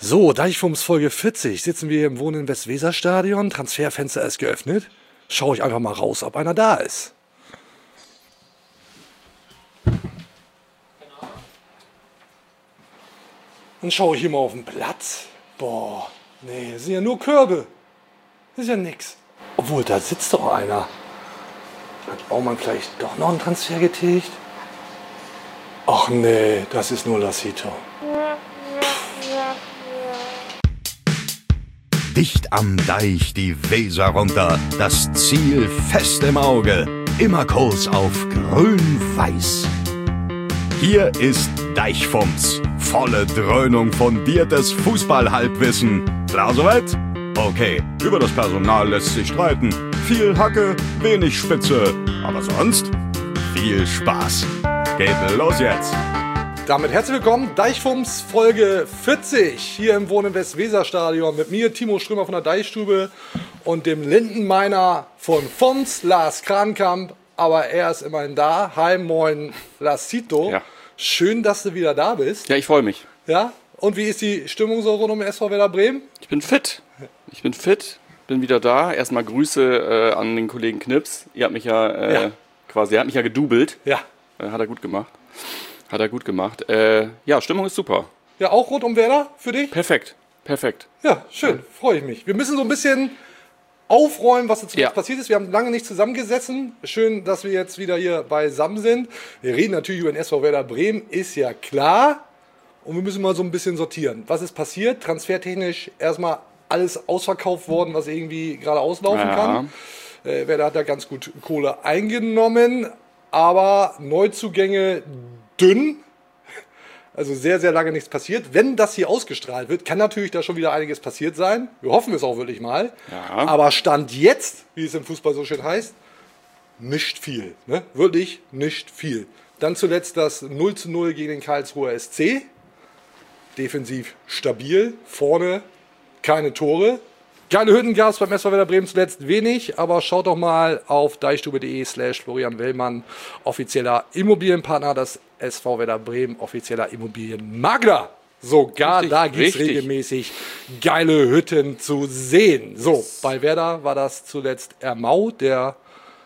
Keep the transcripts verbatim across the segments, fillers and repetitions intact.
So, Deichfumms Folge vierzig. Sitzen wir hier im Wohnen im Westweserstadion. Transferfenster ist geöffnet. Schaue ich einfach mal raus, ob einer da ist. Dann schaue ich hier mal auf den Platz. Boah, nee, das sind ja nur Körbe. Das ist ja nix. Obwohl, da sitzt doch einer. Hat Baumann vielleicht doch noch einen Transfer getätigt? Ach nee, das ist nur Lassito. Dicht am Deich die Weser runter, das Ziel fest im Auge, immer Kurs auf grün-weiß. Hier ist Deichfumms, volle Dröhnung fundiertes Fußball-Halbwissen. Klar soweit? Okay, über das Personal lässt sich streiten. Viel Hacke, wenig Spitze, aber sonst viel Spaß. Geht los jetzt! Damit herzlich willkommen, Deichfumms Folge vierzig, hier im Wohnen im Westweserstadion mit mir, Timo Strömer von der Deichstube und dem Lindenmeiner von Fons, Lars Krankamp, aber er ist immerhin da. Hi, moin, Lassito. Ja. Schön, dass du wieder da bist. Ja, ich freue mich. Ja, und wie ist die Stimmung so rund um den S V Werder Bremen? Ich bin fit. Ich bin fit, bin wieder da. Erstmal Grüße äh, an den Kollegen Knips. Ihr habt mich ja, äh, Ja. quasi, er hat mich ja gedoubelt. Ja. Äh, hat er gut gemacht. Hat er gut gemacht. Äh, ja, Stimmung ist super. Ja, auch rund um Werder für dich? Perfekt. Perfekt. Ja, schön, freue ich mich. Wir müssen so ein bisschen aufräumen, was jetzt Ja. passiert ist. Wir haben lange nicht zusammengesessen. Schön, dass wir jetzt wieder hier beisammen sind. Wir reden natürlich über den S V Werder Bremen, ist ja klar. Und wir müssen mal so ein bisschen sortieren. Was ist passiert? Transfertechnisch erstmal alles ausverkauft worden, was irgendwie gerade auslaufen Ja. kann. Äh, Werder hat da ganz gut Kohle eingenommen. Aber Neuzugänge dünn. Also sehr, sehr lange nichts passiert. Wenn das hier ausgestrahlt wird, kann natürlich da schon wieder einiges passiert sein. Wir hoffen es auch wirklich mal. Ja. Aber Stand jetzt, wie es im Fußball so schön heißt, nicht viel. Ne? Wirklich nicht viel. Dann zuletzt das null zu null gegen den Karlsruher S C. Defensiv stabil. Vorne keine Tore. Geile Hütten gab es beim S V Werder Bremen zuletzt wenig, aber schaut doch mal auf deichstube.de slash Florian Wellmann, offizieller Immobilienpartner, das S V Werder Bremen, offizieller Immobilienmakler. Sogar Richtig, da gibt es richtig. regelmäßig geile Hütten zu sehen. So, bei Werder war das zuletzt Ermau, der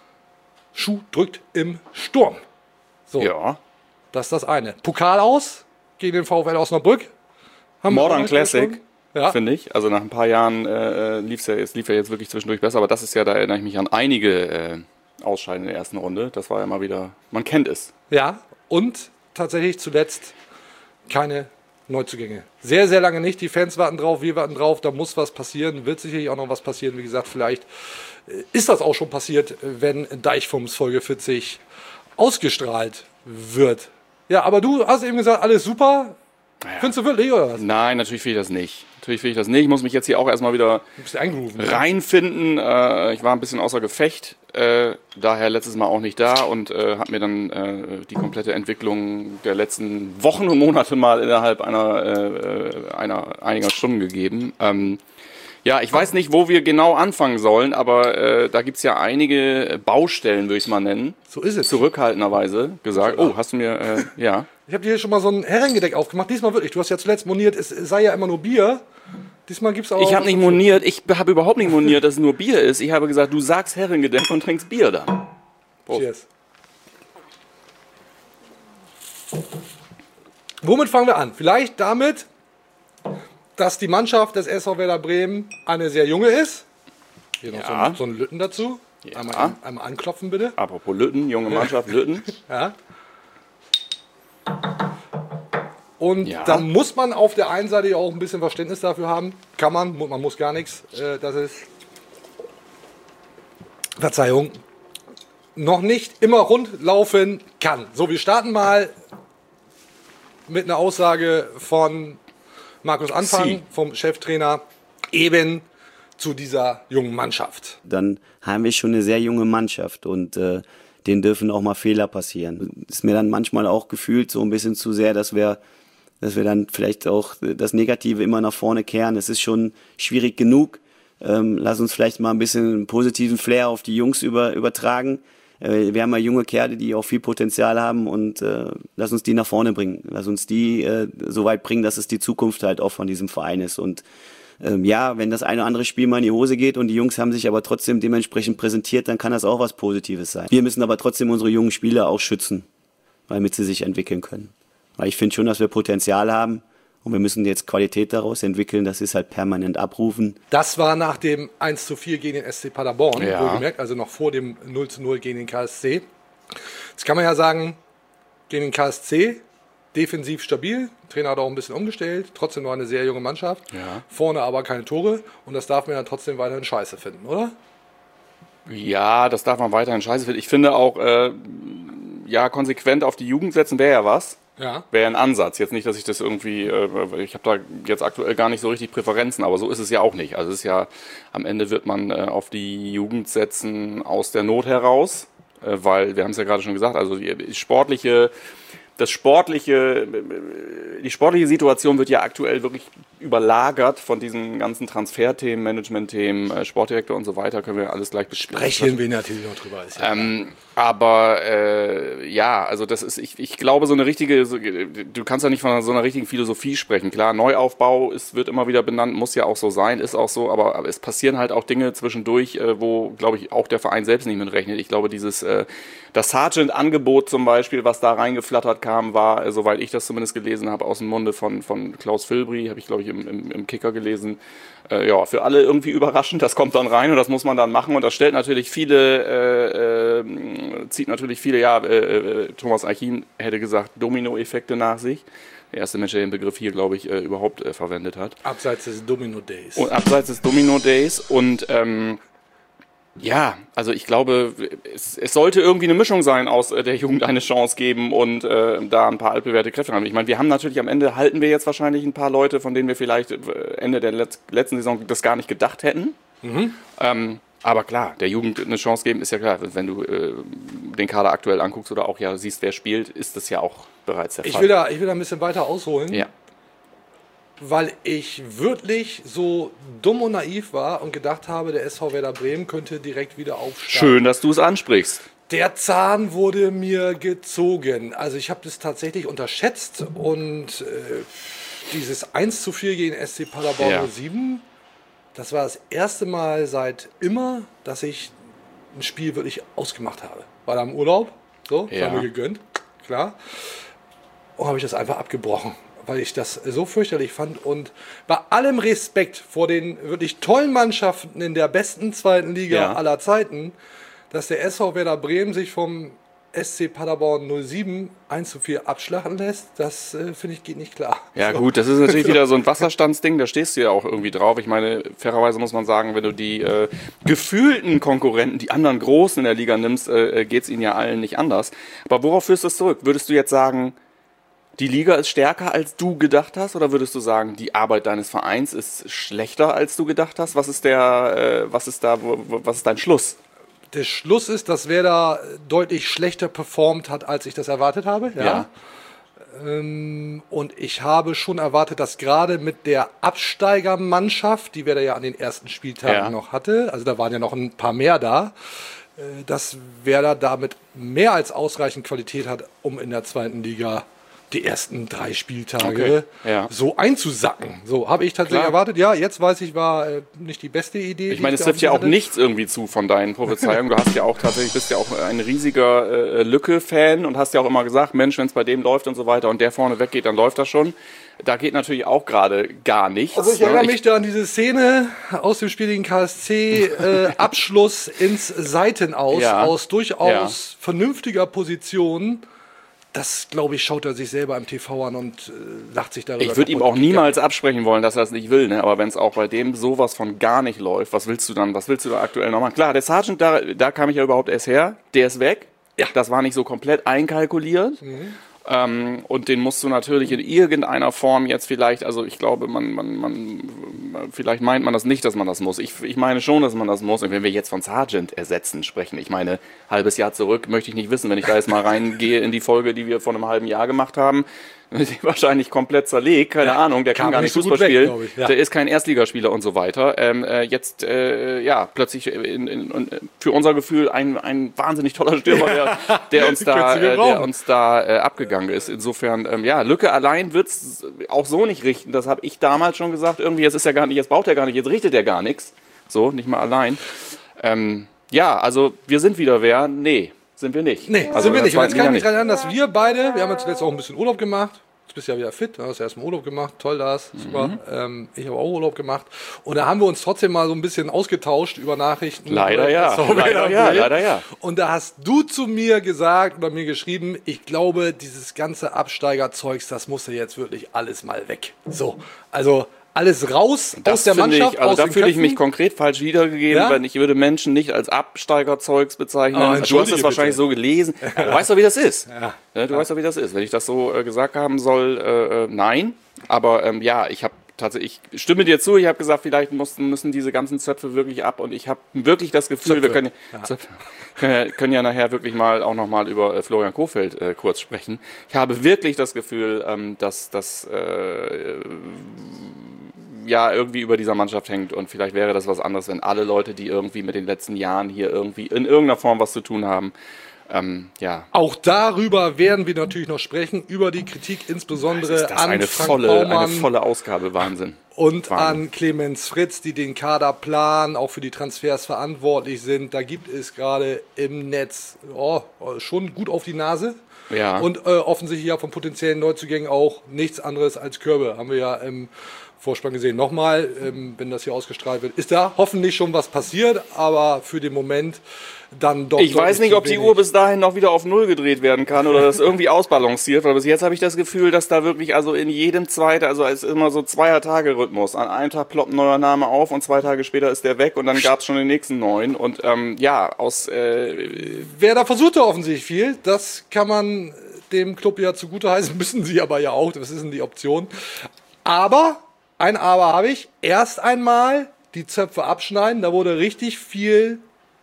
Schuh drückt im Sturm. So, Ja. das ist das eine. Pokal aus gegen den VfL Osnabrück. Haben wir Modern auch Classic, schon. Ja. finde ich. Also nach ein paar Jahren äh, lief es ja, jetzt- lief ja jetzt wirklich zwischendurch besser. Aber das ist ja, da erinnere ich mich an einige äh, Ausscheiden in der ersten Runde. Das war ja mal wieder, man kennt es. Ja, und tatsächlich zuletzt keine Neuzugänge. Sehr, sehr lange nicht. Die Fans warten drauf, wir warten drauf. Da muss was passieren. Wird sicherlich auch noch was passieren. Wie gesagt, vielleicht äh, ist das auch schon passiert, wenn Deichfumms Folge vierzig ausgestrahlt wird. Ja, aber du hast eben gesagt, alles super. Findest du wirklich, oder was? Nein, natürlich will ich das nicht. Natürlich will ich das nicht. Ich muss mich jetzt hier auch erstmal wieder Du bist ja eingerufen. reinfinden. Äh, ich war ein bisschen außer Gefecht, äh, daher letztes Mal auch nicht da und äh, habe mir dann äh, die komplette Entwicklung der letzten Wochen und Monate mal innerhalb einer, äh, einer einiger Stunden gegeben. Ähm, ja, ich weiß nicht, wo wir genau anfangen sollen, aber äh, da gibt's ja einige Baustellen, würde ich es mal nennen. So ist es. Zurückhaltenderweise gesagt. Oh, hast du mir, äh, ja. Ich habe dir hier schon mal so ein Herrengedeck aufgemacht. Diesmal wirklich. Du hast ja zuletzt moniert, es sei ja immer nur Bier. Diesmal gibt es auch... Ich habe nicht moniert, ich habe überhaupt nicht moniert, dass es nur Bier ist. Ich habe gesagt, du sagst Herrengedeck und trinkst Bier dann. Prost. Cheers. Womit fangen wir an? Vielleicht damit, dass die Mannschaft des S V Werder Bremen eine sehr junge ist. Hier noch Ja. so, ein, so ein Lütten dazu. Ja. Einmal, einmal anklopfen, bitte. Apropos Lütten, junge Mannschaft, Lütten. Ja. Und Ja. da muss man auf der einen Seite ja auch ein bisschen Verständnis dafür haben. Kann man, mu- man muss gar nichts. Äh, das ist, Verzeihung, noch nicht immer rund laufen kann. So, wir starten mal mit einer Aussage von Markus Anfang, Sie. vom Cheftrainer, eben zu dieser jungen Mannschaft. Dann haben wir schon eine sehr junge Mannschaft und äh, denen dürfen auch mal Fehler passieren. Ist mir dann manchmal auch gefühlt so ein bisschen zu sehr, dass wir, dass wir dann vielleicht auch das Negative immer nach vorne kehren. Es ist schon schwierig genug. Ähm, lass uns vielleicht mal ein bisschen einen positiven Flair auf die Jungs über, übertragen. äh, wir haben ja junge Kerle, die auch viel Potenzial haben und äh, lass uns die nach vorne bringen. Lass uns die äh, so weit bringen, dass es die Zukunft halt auch von diesem Verein ist. Und ähm, ja, wenn das eine oder andere Spiel mal in die Hose geht und die Jungs haben sich aber trotzdem dementsprechend präsentiert, dann kann das auch was Positives sein. Wir müssen aber trotzdem unsere jungen Spieler auch schützen, damit sie sich entwickeln können. Weil ich finde schon, dass wir Potenzial haben und wir müssen jetzt Qualität daraus entwickeln, das ist halt permanent abrufen. Das war nach dem eins zu vier gegen den S C Paderborn, Ja. wohlgemerkt, also noch vor dem null zu null gegen den K S C. Jetzt kann man ja sagen, gegen den K S C defensiv stabil, Trainer hat auch ein bisschen umgestellt, trotzdem noch eine sehr junge Mannschaft, Ja. vorne aber keine Tore und das darf man ja trotzdem weiterhin scheiße finden, oder? Ja, das darf man weiterhin scheiße finden. Ich finde auch, äh, ja, konsequent auf die Jugend setzen wäre ja was. Ja. Wäre ein Ansatz. Jetzt nicht, dass ich das irgendwie, äh, ich habe da jetzt aktuell gar nicht so richtig Präferenzen, aber so ist es ja auch nicht. Also es ist ja, am Ende wird man äh, auf die Jugend setzen aus der Not heraus, äh, weil, wir haben es ja gerade schon gesagt, also die sportliche, das sportliche, die sportliche Situation wird ja aktuell wirklich überlagert von diesen ganzen Transferthemen, Managementthemen, äh, Sportdirektor und so weiter, können wir alles gleich besprechen. Sprechen wir natürlich noch drüber. Ist ja Ähm, aber äh, ja, also das ist, ich, ich glaube, so eine richtige, so, du kannst ja nicht von so einer richtigen Philosophie sprechen. Klar, Neuaufbau ist, wird immer wieder benannt, muss ja auch so sein, ist auch so, aber, aber es passieren halt auch Dinge zwischendurch, äh, wo, glaube ich, auch der Verein selbst nicht mit rechnet. Ich glaube, dieses, äh, das Sargent-Angebot zum Beispiel, was da reingeflattert kam, war, äh, soweit ich das zumindest gelesen habe, aus dem Munde von, von Klaus Filbri, habe ich, glaube ich, im, im, im Kicker gelesen. Äh, ja, für alle irgendwie überraschend, das kommt dann rein und das muss man dann machen und das stellt natürlich viele, äh, äh, zieht natürlich viele, ja, äh, äh, Thomas Eichin hätte gesagt, Dominoeffekte nach sich. Der erste Mensch, der den Begriff hier, glaube ich, äh, überhaupt äh, verwendet hat. abseits des Domino Days. Und abseits des Domino Days und ähm, ja, also ich glaube, es, es sollte irgendwie eine Mischung sein aus äh, der Jugend eine Chance geben und äh, da ein paar altbewährte Kräfte haben. Ich meine, wir haben natürlich am Ende, halten wir jetzt wahrscheinlich ein paar Leute, von denen wir vielleicht äh, Ende der Letz letzten Saison das gar nicht gedacht hätten. Mhm. Ähm, aber klar, der Jugend eine Chance geben ist ja klar. Wenn du äh, den Kader aktuell anguckst oder auch ja siehst, wer spielt, ist das ja auch bereits der Ich Fall. will, da, ich will da ein bisschen weiter ausholen, ja. weil ich wirklich so dumm und naiv war und gedacht habe, der S V Werder Bremen könnte direkt wieder aufsteigen. Schön, dass du es ansprichst. Der Zahn wurde mir gezogen. Also ich habe das tatsächlich unterschätzt und äh, dieses eins zu vier gegen S C Paderborn Ja. null sieben, das war das erste Mal seit immer, dass ich ein Spiel wirklich ausgemacht habe. War da im Urlaub, so, das Ja. war mir gegönnt, klar. Und habe ich das einfach abgebrochen, weil ich das so fürchterlich fand. Und bei allem Respekt vor den wirklich tollen Mannschaften in der besten zweiten Liga Ja. aller Zeiten, dass der S V Werder Bremen sich vom S C Paderborn null sieben eins zu vier abschlachten lässt, das äh, finde ich geht nicht klar. Ja So. gut, das ist natürlich wieder so ein Wasserstandsding, da stehst du ja auch irgendwie drauf. Ich meine, fairerweise muss man sagen, wenn du die äh, gefühlten Konkurrenten, die anderen Großen in der Liga nimmst, äh, geht es ihnen ja allen nicht anders. Aber worauf führst du es zurück? Würdest du jetzt sagen, die Liga ist stärker, als du gedacht hast? Oder würdest du sagen, die Arbeit deines Vereins ist schlechter, als du gedacht hast? Was ist der, äh, was ist da, wo, wo, was ist dein Schluss? Der Schluss ist, dass Werder deutlich schlechter performt hat, als ich das erwartet habe. Ja. Ja. Ähm, und ich habe schon erwartet, dass gerade mit der Absteigermannschaft, die Werder ja an den ersten Spieltagen Ja. noch hatte, also da waren ja noch ein paar mehr da, äh, dass Werder damit mehr als ausreichend Qualität hat, um in der zweiten Liga die ersten drei Spieltage Okay, ja. so einzusacken. So habe ich tatsächlich Klar. erwartet. Ja, jetzt weiß ich, war äh, nicht die beste Idee. Ich die meine, es da trifft ja auch hatte. nichts irgendwie zu von deinen Prophezeiungen. Du hast ja auch tatsächlich, bist ja auch ein riesiger äh, Lücke-Fan und hast ja auch immer gesagt, Mensch, wenn es bei dem läuft und so weiter und der vorne weggeht, dann läuft das schon. Da geht natürlich auch gerade gar nichts. Also ich ne? erinnere mich da an diese Szene aus dem Spiel gegen K S C, äh, Abschluss ins Seitenaus, Ja. aus durchaus vernünftiger Position. Das, glaube ich, schaut er sich selber im T V an und äh, lacht sich darüber. Ich würde ihm kaputt. auch niemals absprechen wollen, dass er es nicht will, ne? Aber wenn es auch bei dem sowas von gar nicht läuft, was willst du dann, was willst du da aktuell noch machen? Klar, der Sergeant, da, da kam ich ja überhaupt erst her, der ist weg. Ja. Das war nicht so komplett einkalkuliert. Mhm. Ähm, und den musst du natürlich in irgendeiner Form jetzt vielleicht, also ich glaube, man, man, man, vielleicht meint man das nicht, dass man das muss. Ich, ich meine schon, dass man das muss. Und wenn wir jetzt von Sergeant ersetzen sprechen, ich meine, halbes Jahr zurück möchte ich nicht wissen, wenn ich da jetzt mal reingehe in die Folge, die wir vor einem halben Jahr gemacht haben, wahrscheinlich komplett zerlegt, keine ja, Ahnung, der kann gar nicht Fußball so spielen, weg, ja. Der ist kein Erstligaspieler und so weiter. Ähm, äh, jetzt, äh, ja, plötzlich in, in, in, für unser Gefühl ein, ein wahnsinnig toller Stürmer, der, der uns da, äh, der uns da äh, abgegangen ist. Insofern, ähm, ja, Lücke allein wird es auch so nicht richten. Das habe ich damals schon gesagt. Irgendwie, jetzt ist er gar nicht, jetzt braucht er gar nicht, jetzt richtet er gar nichts. So, nicht mal allein. Ähm, ja, also wir sind wieder wer? Nee. Sind wir nicht. Nee, also sind wir nicht. Und jetzt kann ich mich daran erinnern, dass wir beide, wir haben jetzt zuletzt auch ein bisschen Urlaub gemacht. Jetzt bist du ja wieder fit, du hast ja erstmal Urlaub gemacht. Toll, das, super. Mhm. Ähm, ich habe auch Urlaub gemacht. Und da haben wir uns trotzdem mal so ein bisschen ausgetauscht über Nachrichten. Leider ja. Leider ja, leider ja. Und da hast du zu mir gesagt oder mir geschrieben, ich glaube, dieses ganze Absteigerzeugs, das musste jetzt wirklich alles mal weg. So, also alles raus das aus der Mannschaft. Ich, also da fühle ich mich konkret falsch wiedergegeben, ja? Weil ich würde Menschen nicht als Absteigerzeugs bezeichnen. Oh, du hast das wahrscheinlich bitte. so gelesen. Ja. Du weißt doch, wie das ist. Ja. Ja, du ja. weißt doch, wie das ist. Wenn ich das so äh, gesagt haben soll, äh, nein. Aber ähm, ja, ich habe tatsächlich, ich stimme dir zu, ich habe gesagt, vielleicht mussten, müssen diese ganzen Zöpfe wirklich ab. Und ich habe wirklich das Gefühl, Zöpfe. wir können ja, Zöpfe, können, ja, können ja nachher wirklich mal auch nochmal über äh, Florian Kohfeldt äh, kurz sprechen. Ich habe wirklich das Gefühl, ähm, dass das äh, ja irgendwie über dieser Mannschaft hängt und vielleicht wäre das was anderes, wenn alle Leute, die irgendwie mit den letzten Jahren hier irgendwie in irgendeiner Form was zu tun haben, ähm, ja. Auch darüber werden wir natürlich noch sprechen, über die Kritik insbesondere das ist das an eine Frank volle, Baumann eine volle Ausgabe, Wahnsinn. Und Wahnsinn. an Clemens Fritz, die den Kader planen, auch für die Transfers verantwortlich sind. Da gibt es gerade im Netz oh, schon gut auf die Nase. Ja. Und äh, offensichtlich ja von potenziellen Neuzugängen auch nichts anderes als Körbe. Haben wir ja im Vorspann gesehen. Nochmal, ähm, wenn das hier ausgestrahlt wird, ist da hoffentlich schon was passiert, aber für den Moment dann doch. Ich weiß nicht, ob die Uhr bis dahin noch wieder auf Null gedreht werden kann oder das irgendwie ausbalanciert, weil bis jetzt habe ich das Gefühl, dass da wirklich also in jedem zweiten, also es ist immer so Zweier-Tage-Rhythmus. An einem Tag ploppt ein neuer Name auf und zwei Tage später ist der weg und dann gab es schon den nächsten neuen. Und ähm, ja, aus... Äh, Wer da versuchte offensichtlich viel, das kann man dem Club ja zugute heißen, müssen sie aber ja auch, das ist die Option. Aber... Ein Aber habe ich. Erst einmal die Zöpfe abschneiden. Da wurde richtig viel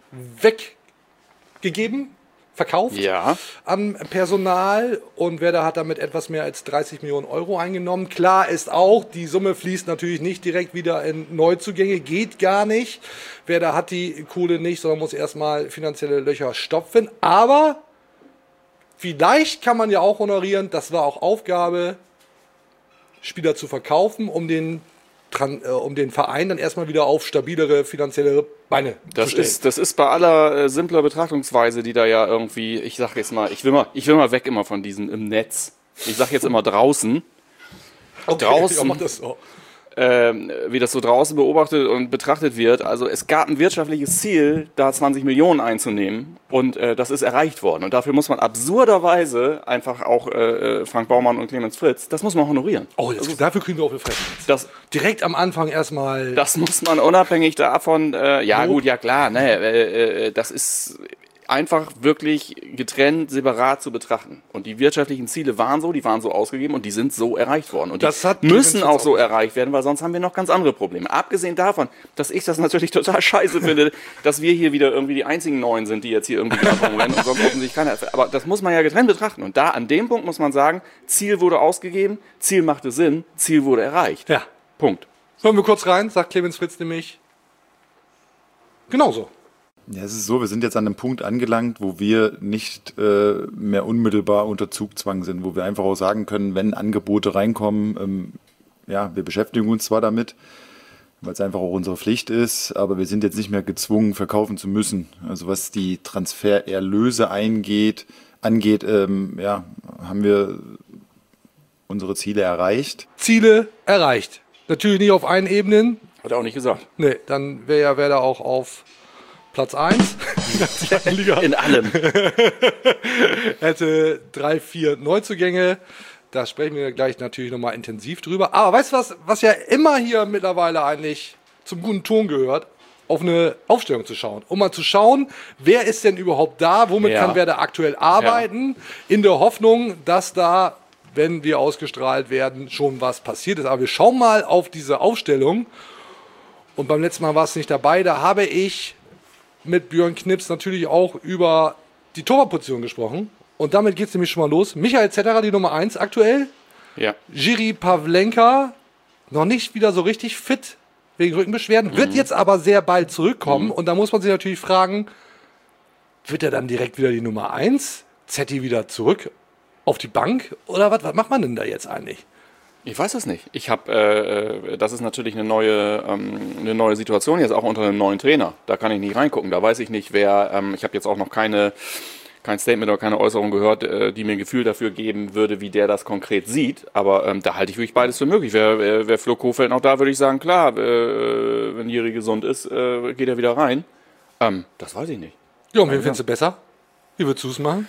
weggegeben, verkauft ja. an Personal. Und Werder hat damit etwas mehr als dreißig Millionen Euro eingenommen. Klar ist auch, die Summe fließt natürlich nicht direkt wieder in Neuzugänge. Geht gar nicht. Werder hat die Kohle nicht, sondern muss erstmal finanzielle Löcher stopfen. Aber vielleicht kann man ja auch honorieren, das war auch Aufgabe, Spieler zu verkaufen, um den, äh, um den Verein dann erstmal wieder auf stabilere finanzielle Beine das zu stellen. Ist, das ist bei aller äh, simpler Betrachtungsweise, die da ja irgendwie, ich sag jetzt mal, ich will mal, ich will mal weg immer von diesem im Netz. Ich sag jetzt immer draußen. Okay, draußen. Ja, mach das so. Ähm, wie das so draußen beobachtet und betrachtet wird. Also es gab ein wirtschaftliches Ziel, da zwanzig Millionen einzunehmen und äh, das ist erreicht worden. Und dafür muss man absurderweise einfach auch äh, Frank Baumann und Clemens Fritz, das muss man honorieren. Oh, jetzt, also, dafür kriegen wir auch eine Fresse. Das, direkt am Anfang erstmal... Das muss man unabhängig davon, äh, ja oh. gut, ja klar, ne, äh, äh, das ist... einfach wirklich getrennt, separat zu betrachten. Und die wirtschaftlichen Ziele waren so, die waren so ausgegeben und die sind so erreicht worden. Und das die müssen auch so erreicht werden, weil sonst haben wir noch ganz andere Probleme. Abgesehen davon, dass ich das natürlich total scheiße finde, dass wir hier wieder irgendwie die einzigen Neuen sind, die jetzt hier irgendwie gerade rumrennen und sonst offensichtlich keiner. Aber das muss man ja getrennt betrachten. Und da, an dem Punkt muss man sagen, Ziel wurde ausgegeben, Ziel machte Sinn, Ziel wurde erreicht. Ja. Punkt. Hören wir kurz rein, sagt Clemens Fritz nämlich genauso. Ja, es ist so, wir sind jetzt an einem Punkt angelangt, wo wir nicht äh, mehr unmittelbar unter Zugzwang sind, wo wir einfach auch sagen können, wenn Angebote reinkommen, ähm, ja, wir beschäftigen uns zwar damit, weil es einfach auch unsere Pflicht ist, aber wir sind jetzt nicht mehr gezwungen, verkaufen zu müssen. Also was die Transfererlöse eingeht, angeht, ähm, ja, haben wir unsere Ziele erreicht. Ziele erreicht. Natürlich nicht auf allen Ebenen. Hat er auch nicht gesagt. Nee, dann wäre ja Werder auch auf Platz eins in allem. Hätte drei, vier Neuzugänge. Da sprechen wir gleich natürlich nochmal intensiv drüber. Aber weißt du was, was ja immer hier mittlerweile eigentlich zum guten Ton gehört? Auf eine Aufstellung zu schauen. Um mal zu schauen, wer ist denn überhaupt da? Womit ja. kann Werder aktuell arbeiten? Ja. In der Hoffnung, dass da, wenn wir ausgestrahlt werden, schon was passiert ist. Aber wir schauen mal auf diese Aufstellung. Und beim letzten Mal war es nicht dabei. Da habe ich mit Björn Knips natürlich auch über die Torwartposition gesprochen. Und damit geht es nämlich schon mal los. Michael Zetterer, die Nummer eins aktuell. Ja. Jiri Pavlenka noch nicht wieder so richtig fit wegen Rückenbeschwerden, wird jetzt aber sehr bald zurückkommen. Mhm. Und da muss man sich natürlich fragen, wird er dann direkt wieder die Nummer eins? Zetti wieder zurück auf die Bank? Oder was, was macht man denn da jetzt eigentlich? Ich weiß es nicht. Ich habe, äh, das ist natürlich eine neue, ähm, eine neue Situation jetzt auch unter einem neuen Trainer. Da kann ich nicht reingucken. Da weiß ich nicht, wer. Ähm, ich habe jetzt auch noch keine, kein Statement oder keine Äußerung gehört, äh, die mir ein Gefühl dafür geben würde, wie der das konkret sieht. Aber ähm, da halte ich wirklich beides für möglich. Wäre wär, wär Flo Kofeld noch da, würde ich sagen, klar, äh, wenn Jiri gesund ist, äh, geht er wieder rein. Ähm, das weiß ich nicht. Ja, und wen findest du besser? Wie würdest du es machen?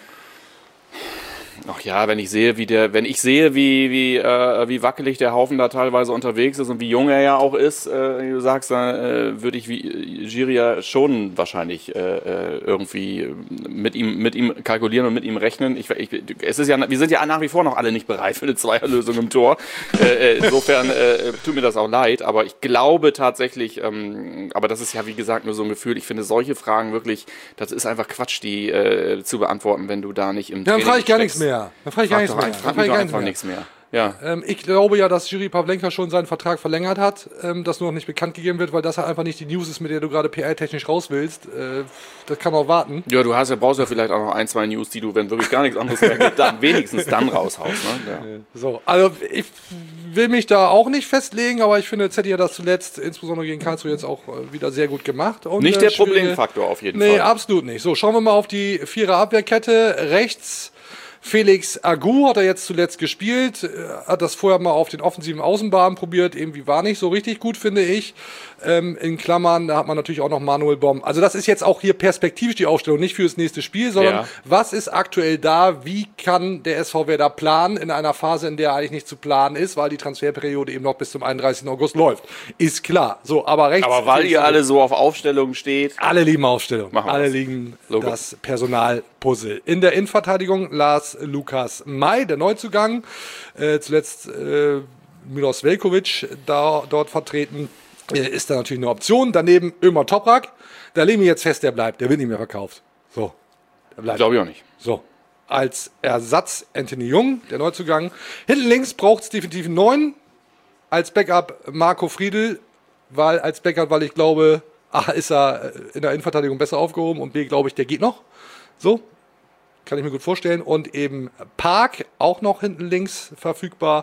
Ach ja, wenn ich sehe, wie der, wenn ich sehe, wie wie äh, wie wackelig der Haufen da teilweise unterwegs ist und wie jung er ja auch ist, äh, wie du sagst, dann äh, würde ich wie Jiri ja schon wahrscheinlich äh, irgendwie mit ihm mit ihm kalkulieren und mit ihm rechnen. Ich, ich, es ist ja, wir sind ja nach wie vor noch alle nicht bereit für eine Zweierlösung im Tor. Äh, insofern äh, tut mir das auch leid, aber ich glaube tatsächlich, ähm, aber das ist ja wie gesagt nur so ein Gefühl. Ich finde solche Fragen wirklich, das ist einfach Quatsch, die äh, zu beantworten, wenn du da nicht im Ja, dann frage ich gar nichts steckst. mehr. Dann frage ich gar nichts mehr. Dann Frag frage mich ich doch gar einfach nichts mehr. nichts mehr. Ja. Ähm, ich glaube ja, dass Jiri Pavlenka schon seinen Vertrag verlängert hat, ähm, das nur noch nicht bekannt gegeben wird, weil das halt einfach nicht die News ist, mit der du gerade P R-technisch raus willst. Äh, das kann auch warten. Ja, du hast ja, brauchst ja vielleicht auch noch ein, zwei News, die du, wenn wirklich gar nichts anderes mehr gibt, dann wenigstens dann raushaust. Ne? Ja. So, also ich will mich da auch nicht festlegen, aber ich finde, Zetti hat das zuletzt, insbesondere gegen Karlsruhe, jetzt auch äh, wieder sehr gut gemacht. Und, Nicht äh, der schwierige- Problemfaktor auf jeden Nee, Fall. absolut nicht. So, schauen wir mal auf die Vierer-Abwehrkette. Rechts Felix Agu hat er jetzt zuletzt gespielt, äh, hat das vorher mal auf den offensiven Außenbahnen probiert, irgendwie war nicht so richtig gut, finde ich. Ähm, in Klammern, da hat man natürlich auch noch Manuel Baum. Also das ist jetzt auch hier perspektivisch die Aufstellung, nicht für das nächste Spiel, sondern Ja. was ist aktuell da, wie kann der S V Werder planen in einer Phase, in der eigentlich nicht zu planen ist, weil die Transferperiode eben noch bis zum einunddreißigsten August läuft. Ist klar. So, aber rechts... Aber weil ihr alle so auf Aufstellungen steht, Alle lieben Aufstellung. Machen wir Alle das. lieben Logo. das Personalpuzzle. In der Innenverteidigung Lars Lukas May, der Neuzugang. Äh, zuletzt äh, Milos Veljković da, dort vertreten. Äh, ist da natürlich eine Option. Daneben Ömer Toprak. Da legen wir jetzt fest, der bleibt. Der wird nicht mehr verkauft. So. Der bleibt. glaube ich auch nicht. So. Als Ersatz Anthony Jung, der Neuzugang. Hinten links braucht es definitiv einen neuen. Als Backup Marco Friedl, weil als Backup, weil ich glaube, A, ist er in der Innenverteidigung besser aufgehoben und B, glaube ich, der geht noch. So, kann ich mir gut vorstellen. Und eben Park, auch noch hinten links verfügbar.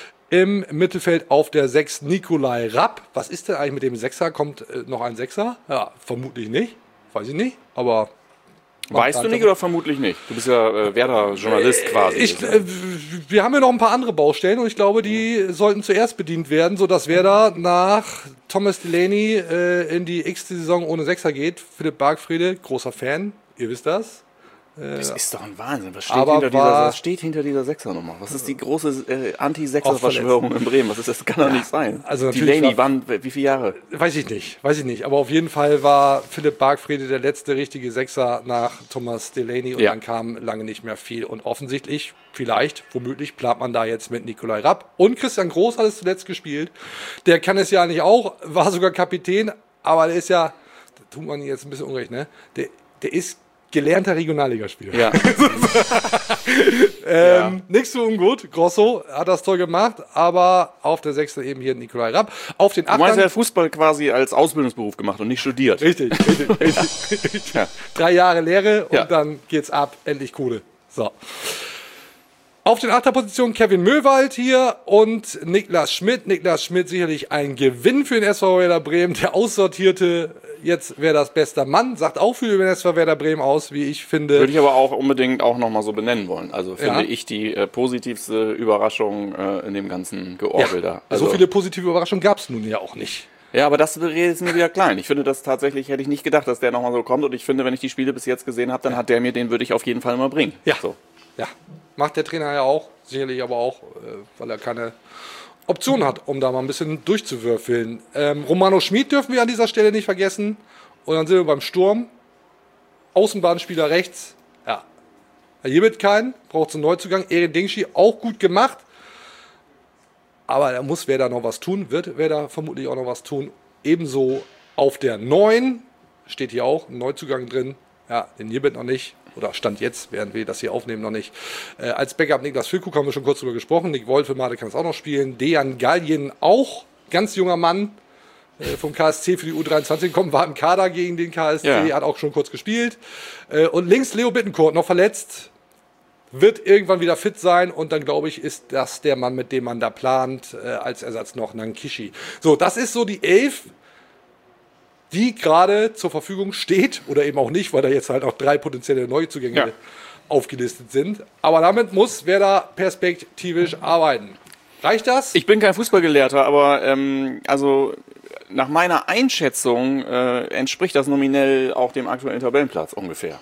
Im Mittelfeld auf der sechs Nikolai Rapp. Was ist denn eigentlich mit dem Sechser? Kommt äh, noch ein Sechser? Ja, vermutlich nicht. Weiß ich nicht, aber... Weißt du nicht oder vermutlich nicht? Du bist ja äh, Werder-Journalist quasi. Ich, äh, wir haben ja noch ein paar andere Baustellen und ich glaube, die sollten zuerst bedient werden, sodass Werder nach Thomas Delaney äh, in die x-te Saison ohne Sechser geht. Philipp Bargfriede, großer Fan, ihr wisst das. Das ist doch ein Wahnsinn. Was steht, Aber hinter, dieser, war- was steht hinter dieser Sechser-Nummer? Was ist die große äh, Anti-Sechser-Verschwörung in Bremen? Was ist das? Das kann doch nicht sein. also natürlich Delaney, war- wann, wie viele Jahre? Weiß ich nicht, weiß ich nicht. Aber auf jeden Fall war Philipp Bargfriede der letzte richtige Sechser nach Thomas Delaney und Ja. dann kam lange nicht mehr viel. Und offensichtlich, vielleicht, womöglich, plant man da jetzt mit Nikolai Rapp. Und Christian Groß hat es zuletzt gespielt. Der kann es ja eigentlich auch, war sogar Kapitän, aber der ist ja, da tut man ihm jetzt ein bisschen unrecht, ne? Der, der ist gelernter Regionalligaspieler. Ja. Ähm, Nichts so ungut. Grosso hat das toll gemacht, aber auf der Sechste eben hier Nikolai Rapp. Auf den Du meinst, Achtern. er hat Fußball quasi als Ausbildungsberuf gemacht und nicht studiert. Richtig, richtig, richtig. richtig. Ja. Drei Jahre Lehre und Ja. dann geht's ab, endlich Kohle. So. Auf den Achterpositionen Kevin Möwald hier und Niklas Schmidt. Niklas Schmidt sicherlich ein Gewinn für den S V Werder Bremen. Der Aussortierte, jetzt wäre das bester Mann, sagt auch viel über den S V Werder Bremen aus, wie ich finde. Würde ich aber auch unbedingt auch nochmal so benennen wollen. Also finde Ja. ich die äh, positivste Überraschung äh, in dem ganzen Georgel da. Also, so viele positive Überraschungen gab's nun ja auch nicht. ja, aber das ist mir wieder klein. Ich finde das tatsächlich, hätte ich nicht gedacht, dass der nochmal so kommt. Und ich finde, wenn ich die Spiele bis jetzt gesehen habe, dann hat der mir, den würde ich auf jeden Fall mal bringen. Ja. So. Ja, macht der Trainer ja auch, sicherlich aber auch, äh, weil er keine Option hat, um da mal ein bisschen durchzuwürfeln. Ähm, Romano Schmid dürfen wir an dieser Stelle nicht vergessen. Und dann sind wir beim Sturm. Außenbahnspieler rechts. Ja, hier wird keinen, braucht zum Neuzugang. Erin Dingschi auch gut gemacht. Aber da muss wer da noch was tun, wird wer da vermutlich auch noch was tun. Ebenso auf der neun steht hier auch ein Neuzugang drin. Ja, den Jibbet noch nicht. oder Stand jetzt, während wir das hier aufnehmen, noch nicht. Äh, als Backup Niklas Füllkrug haben wir schon kurz drüber gesprochen. Nick Wolfemade kann es auch noch spielen. Dejan Gallien auch, ganz junger Mann äh, vom K S C für die U dreiundzwanzig gekommen, war im Kader gegen den K S C, Ja. hat auch schon kurz gespielt. Äh, und links Leo Bittencourt, noch verletzt, wird irgendwann wieder fit sein und dann, glaube ich, ist das der Mann, mit dem man da plant, äh, als Ersatz noch Nankishi. So, das ist so die Elf, die gerade zur Verfügung steht oder eben auch nicht, weil da jetzt halt auch drei potenzielle Neuzugänge Ja. aufgelistet sind. Aber damit muss Werder perspektivisch arbeiten. Reicht das? Ich bin kein Fußballgelehrter, aber ähm, also nach meiner Einschätzung äh, entspricht das nominell auch dem aktuellen Tabellenplatz ungefähr.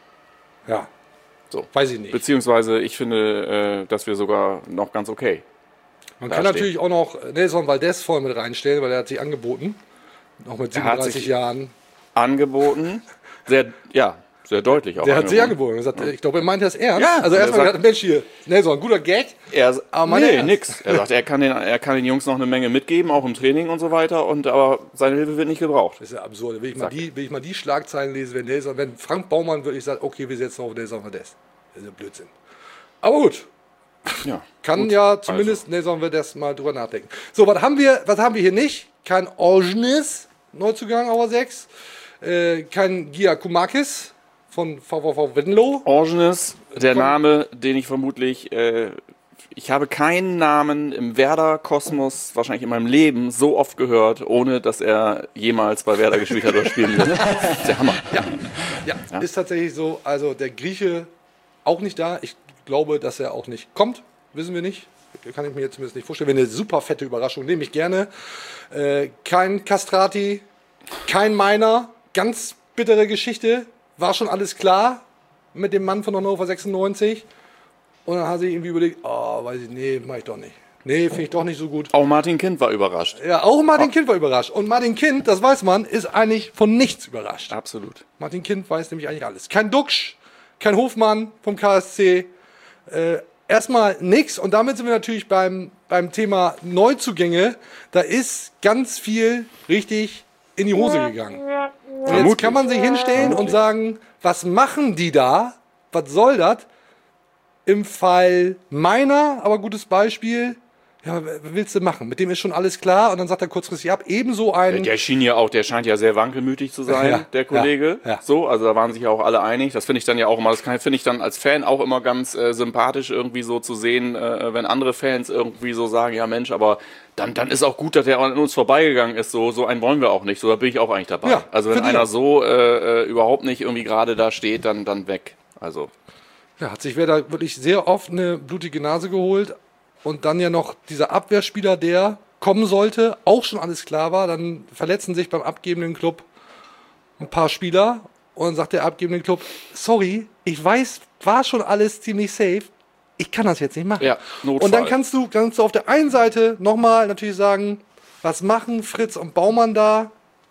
ja, So. weiß ich nicht. Beziehungsweise ich finde, äh, dass wir sogar noch ganz okay. Man da kann stehen. natürlich auch noch Nelson Valdez voll mit reinstellen, weil er hat sich angeboten. Noch mit Er hat siebenunddreißig sich- Jahren. Angeboten, sehr, ja, sehr deutlich auch. Der hat sich angeboten. angeboten. Er sagt, ich glaube, er meint das ernst. Ja, also er erstmal sagt- gesagt, Mensch hier, Nelson, guter Gag. Er, Aber meine nee, Ernst. nix. Er sagt, er kann, den, er kann den Jungs noch eine Menge mitgeben, auch im Training und so weiter, und aber seine Hilfe wird nicht gebraucht. Das ist ja absurd. Will ich, mal Zack. die, will ich mal die Schlagzeilen lesen, wenn Nelson, wenn Frank Baumann wirklich sagt, okay, wir setzen auf Nelson Valdez. Das ist ja Blödsinn. Aber gut, Ja, kann gut. ja zumindest Nelson Valdez mal drüber nachdenken. So, was haben wir, was haben wir hier nicht? Kein Orgenis, Neuzugang auf sechs. Äh, kein Giacomakis von V V V Venlo. Orgenes, der Von- Name, den ich vermutlich, äh, ich habe keinen Namen im Werder-Kosmos wahrscheinlich in meinem Leben so oft gehört, ohne dass er jemals bei Werder gespielt hat oder spielen wird. Das ist der Hammer. Ja, ist tatsächlich so. Also der Grieche auch nicht da. Ich glaube, dass er auch nicht kommt. Wissen wir nicht. Kann ich mir jetzt zumindest nicht vorstellen. Wäre eine super fette Überraschung. Nehme ich gerne. Äh, kein Castrati, kein Meiner. Ganz bittere Geschichte. War schon alles klar mit dem Mann von Hannover sechsundneunzig. Und dann hat sich irgendwie überlegt, oh, weiß ich, nee, mach ich doch nicht. Nee, finde ich doch nicht so gut. Auch Martin Kind war überrascht. Ja, auch Martin Kind war überrascht. Und Martin Kind, das weiß man, ist eigentlich von nichts überrascht. Absolut. Martin Kind weiß nämlich eigentlich alles. Kein Duxch, kein Hofmann vom K S C. Äh, erstmal nix. Und damit sind wir natürlich beim, beim Thema Neuzugänge. Da ist ganz viel richtig in die Hose gegangen. Und jetzt Vermutlich. kann man sich hinstellen und sagen, was machen die da? Was soll das? Im Fall Meiner, aber gutes Beispiel. Ja, was willst du machen? Mit dem ist schon alles klar und dann sagt er kurzfristig ab. Ebenso ein. Der schien ja auch, der scheint ja sehr wankelmütig zu sein, Ja, der Kollege. ja, ja. So, also da waren sich ja auch alle einig. Das finde ich dann ja auch immer, das kann- finde ich dann als Fan auch immer ganz äh, sympathisch irgendwie so zu sehen, äh, wenn andere Fans irgendwie so sagen, ja Mensch, aber dann, dann ist auch gut, dass der an uns vorbeigegangen ist. So, so einen wollen wir auch nicht. So, da bin ich auch eigentlich dabei. Ja, also wenn finde ich einer auch. so äh, äh, überhaupt nicht irgendwie gerade da steht, dann, dann weg. Also Ja, hat sich Werder wirklich sehr oft eine blutige Nase geholt. Und dann ja noch dieser Abwehrspieler, der kommen sollte, auch schon alles klar war. Dann verletzen sich beim abgebenden Club ein paar Spieler. Und dann sagt der abgebende Club, sorry, ich weiß, war schon alles ziemlich safe. Ich kann das jetzt nicht machen. Ja, Notfall. Und dann kannst du, kannst du auf der einen Seite nochmal natürlich sagen, was machen Fritz und Baumann da?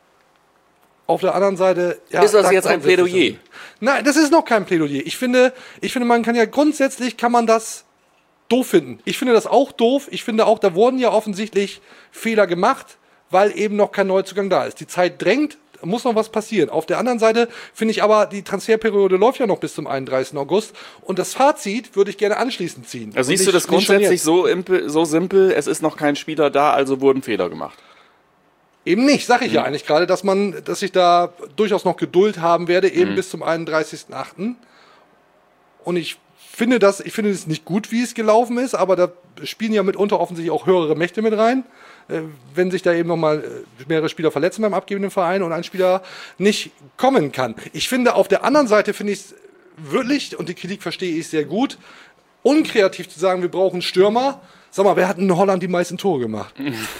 Auf der anderen Seite, ja, Ist das da jetzt ein kommt wirklich Plädoyer? was. Nein, das ist noch kein Plädoyer. Ich finde, ich finde, man kann ja grundsätzlich kann man das doof finden. Ich finde das auch doof. Ich finde auch, da wurden ja offensichtlich Fehler gemacht, weil eben noch kein Neuzugang da ist. Die Zeit drängt, muss noch was passieren. Auf der anderen Seite finde ich aber, die Transferperiode läuft ja noch bis zum einunddreißigsten August und das Fazit würde ich gerne anschließend ziehen. Also Und siehst du nicht- das nicht schon grundsätzlich jetzt. so, imp- so simpel, es ist noch kein Spieler da, also wurden Fehler gemacht. Eben nicht, sage ich ja eigentlich gerade, dass man, dass ich da durchaus noch Geduld haben werde, eben bis zum einunddreißigsten achten Und ich finde das, ich finde es nicht gut, wie es gelaufen ist, aber da spielen ja mitunter offensichtlich auch höhere Mächte mit rein. Äh, wenn sich da eben nochmal äh, mehrere Spieler verletzen beim abgebenden Verein und ein Spieler nicht kommen kann. Ich finde, auf der anderen Seite finde ich es wirklich, und die Kritik verstehe ich sehr gut, unkreativ zu sagen, wir brauchen Stürmer. Sag mal, wer hat in Holland die meisten Tore gemacht?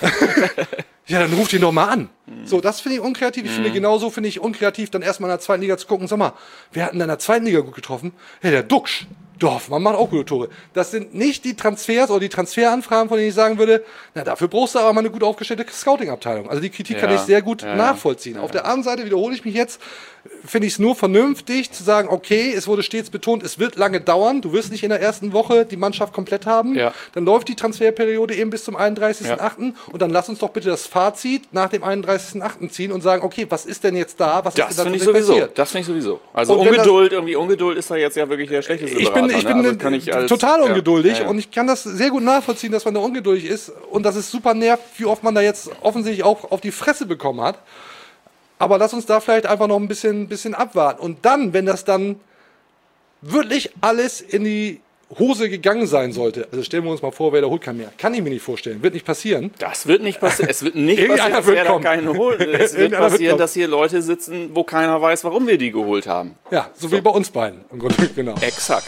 Ja, dann ruft ihn doch mal an. So, das finde ich unkreativ. Ich finde genauso, finde ich unkreativ, dann erstmal in der zweiten Liga zu gucken. Sag mal, wer hat denn in der zweiten Liga gut getroffen? Ja, der Duxch. Dorfmann macht auch gute Tore. Das sind nicht die Transfers oder die Transferanfragen, von denen ich sagen würde, na, dafür brauchst du aber mal eine gut aufgestellte Scouting-Abteilung. Also die Kritik Ja, kann ich sehr gut ja, nachvollziehen. ja. Auf der anderen Seite wiederhole ich mich jetzt, finde ich es nur vernünftig zu sagen, okay, es wurde stets betont, es wird lange dauern, du wirst nicht in der ersten Woche die Mannschaft komplett haben, Ja. dann läuft die Transferperiode eben bis zum einunddreißigsten achten und dann lass uns doch bitte das Fazit nach dem einunddreißigsten achten ziehen und sagen, okay, was ist denn jetzt da, was Das ist denn finde ich tatsächlich sowieso. passiert? Das finde ich sowieso. Also Und wenn Ungeduld, irgendwie Ungeduld ist da jetzt ja wirklich der schlechteste Ich bin, Berater, ich ne? bin Also kann ich als- total ja, ungeduldig ja, ja. und ich kann das sehr gut nachvollziehen, dass man da ungeduldig ist und dass es super nervt, wie oft man da jetzt offensichtlich auch auf die Fresse bekommen hat. Aber lass uns da vielleicht einfach noch ein bisschen, bisschen abwarten. Und dann, wenn das dann wirklich alles in die Hose gegangen sein sollte, also stellen wir uns mal vor, wer da holt keinen mehr. Kann ich mir nicht vorstellen. Wird nicht passieren. Das wird nicht passieren. Es wird nicht Irgendeiner passieren, dass wird wir da kommen. keinen holen. Es wird Irgendeiner wird passieren, kommen. dass hier Leute sitzen, wo keiner weiß, warum wir die geholt haben. Ja, so, wie bei uns beiden. Im Grunde, genau. Exakt.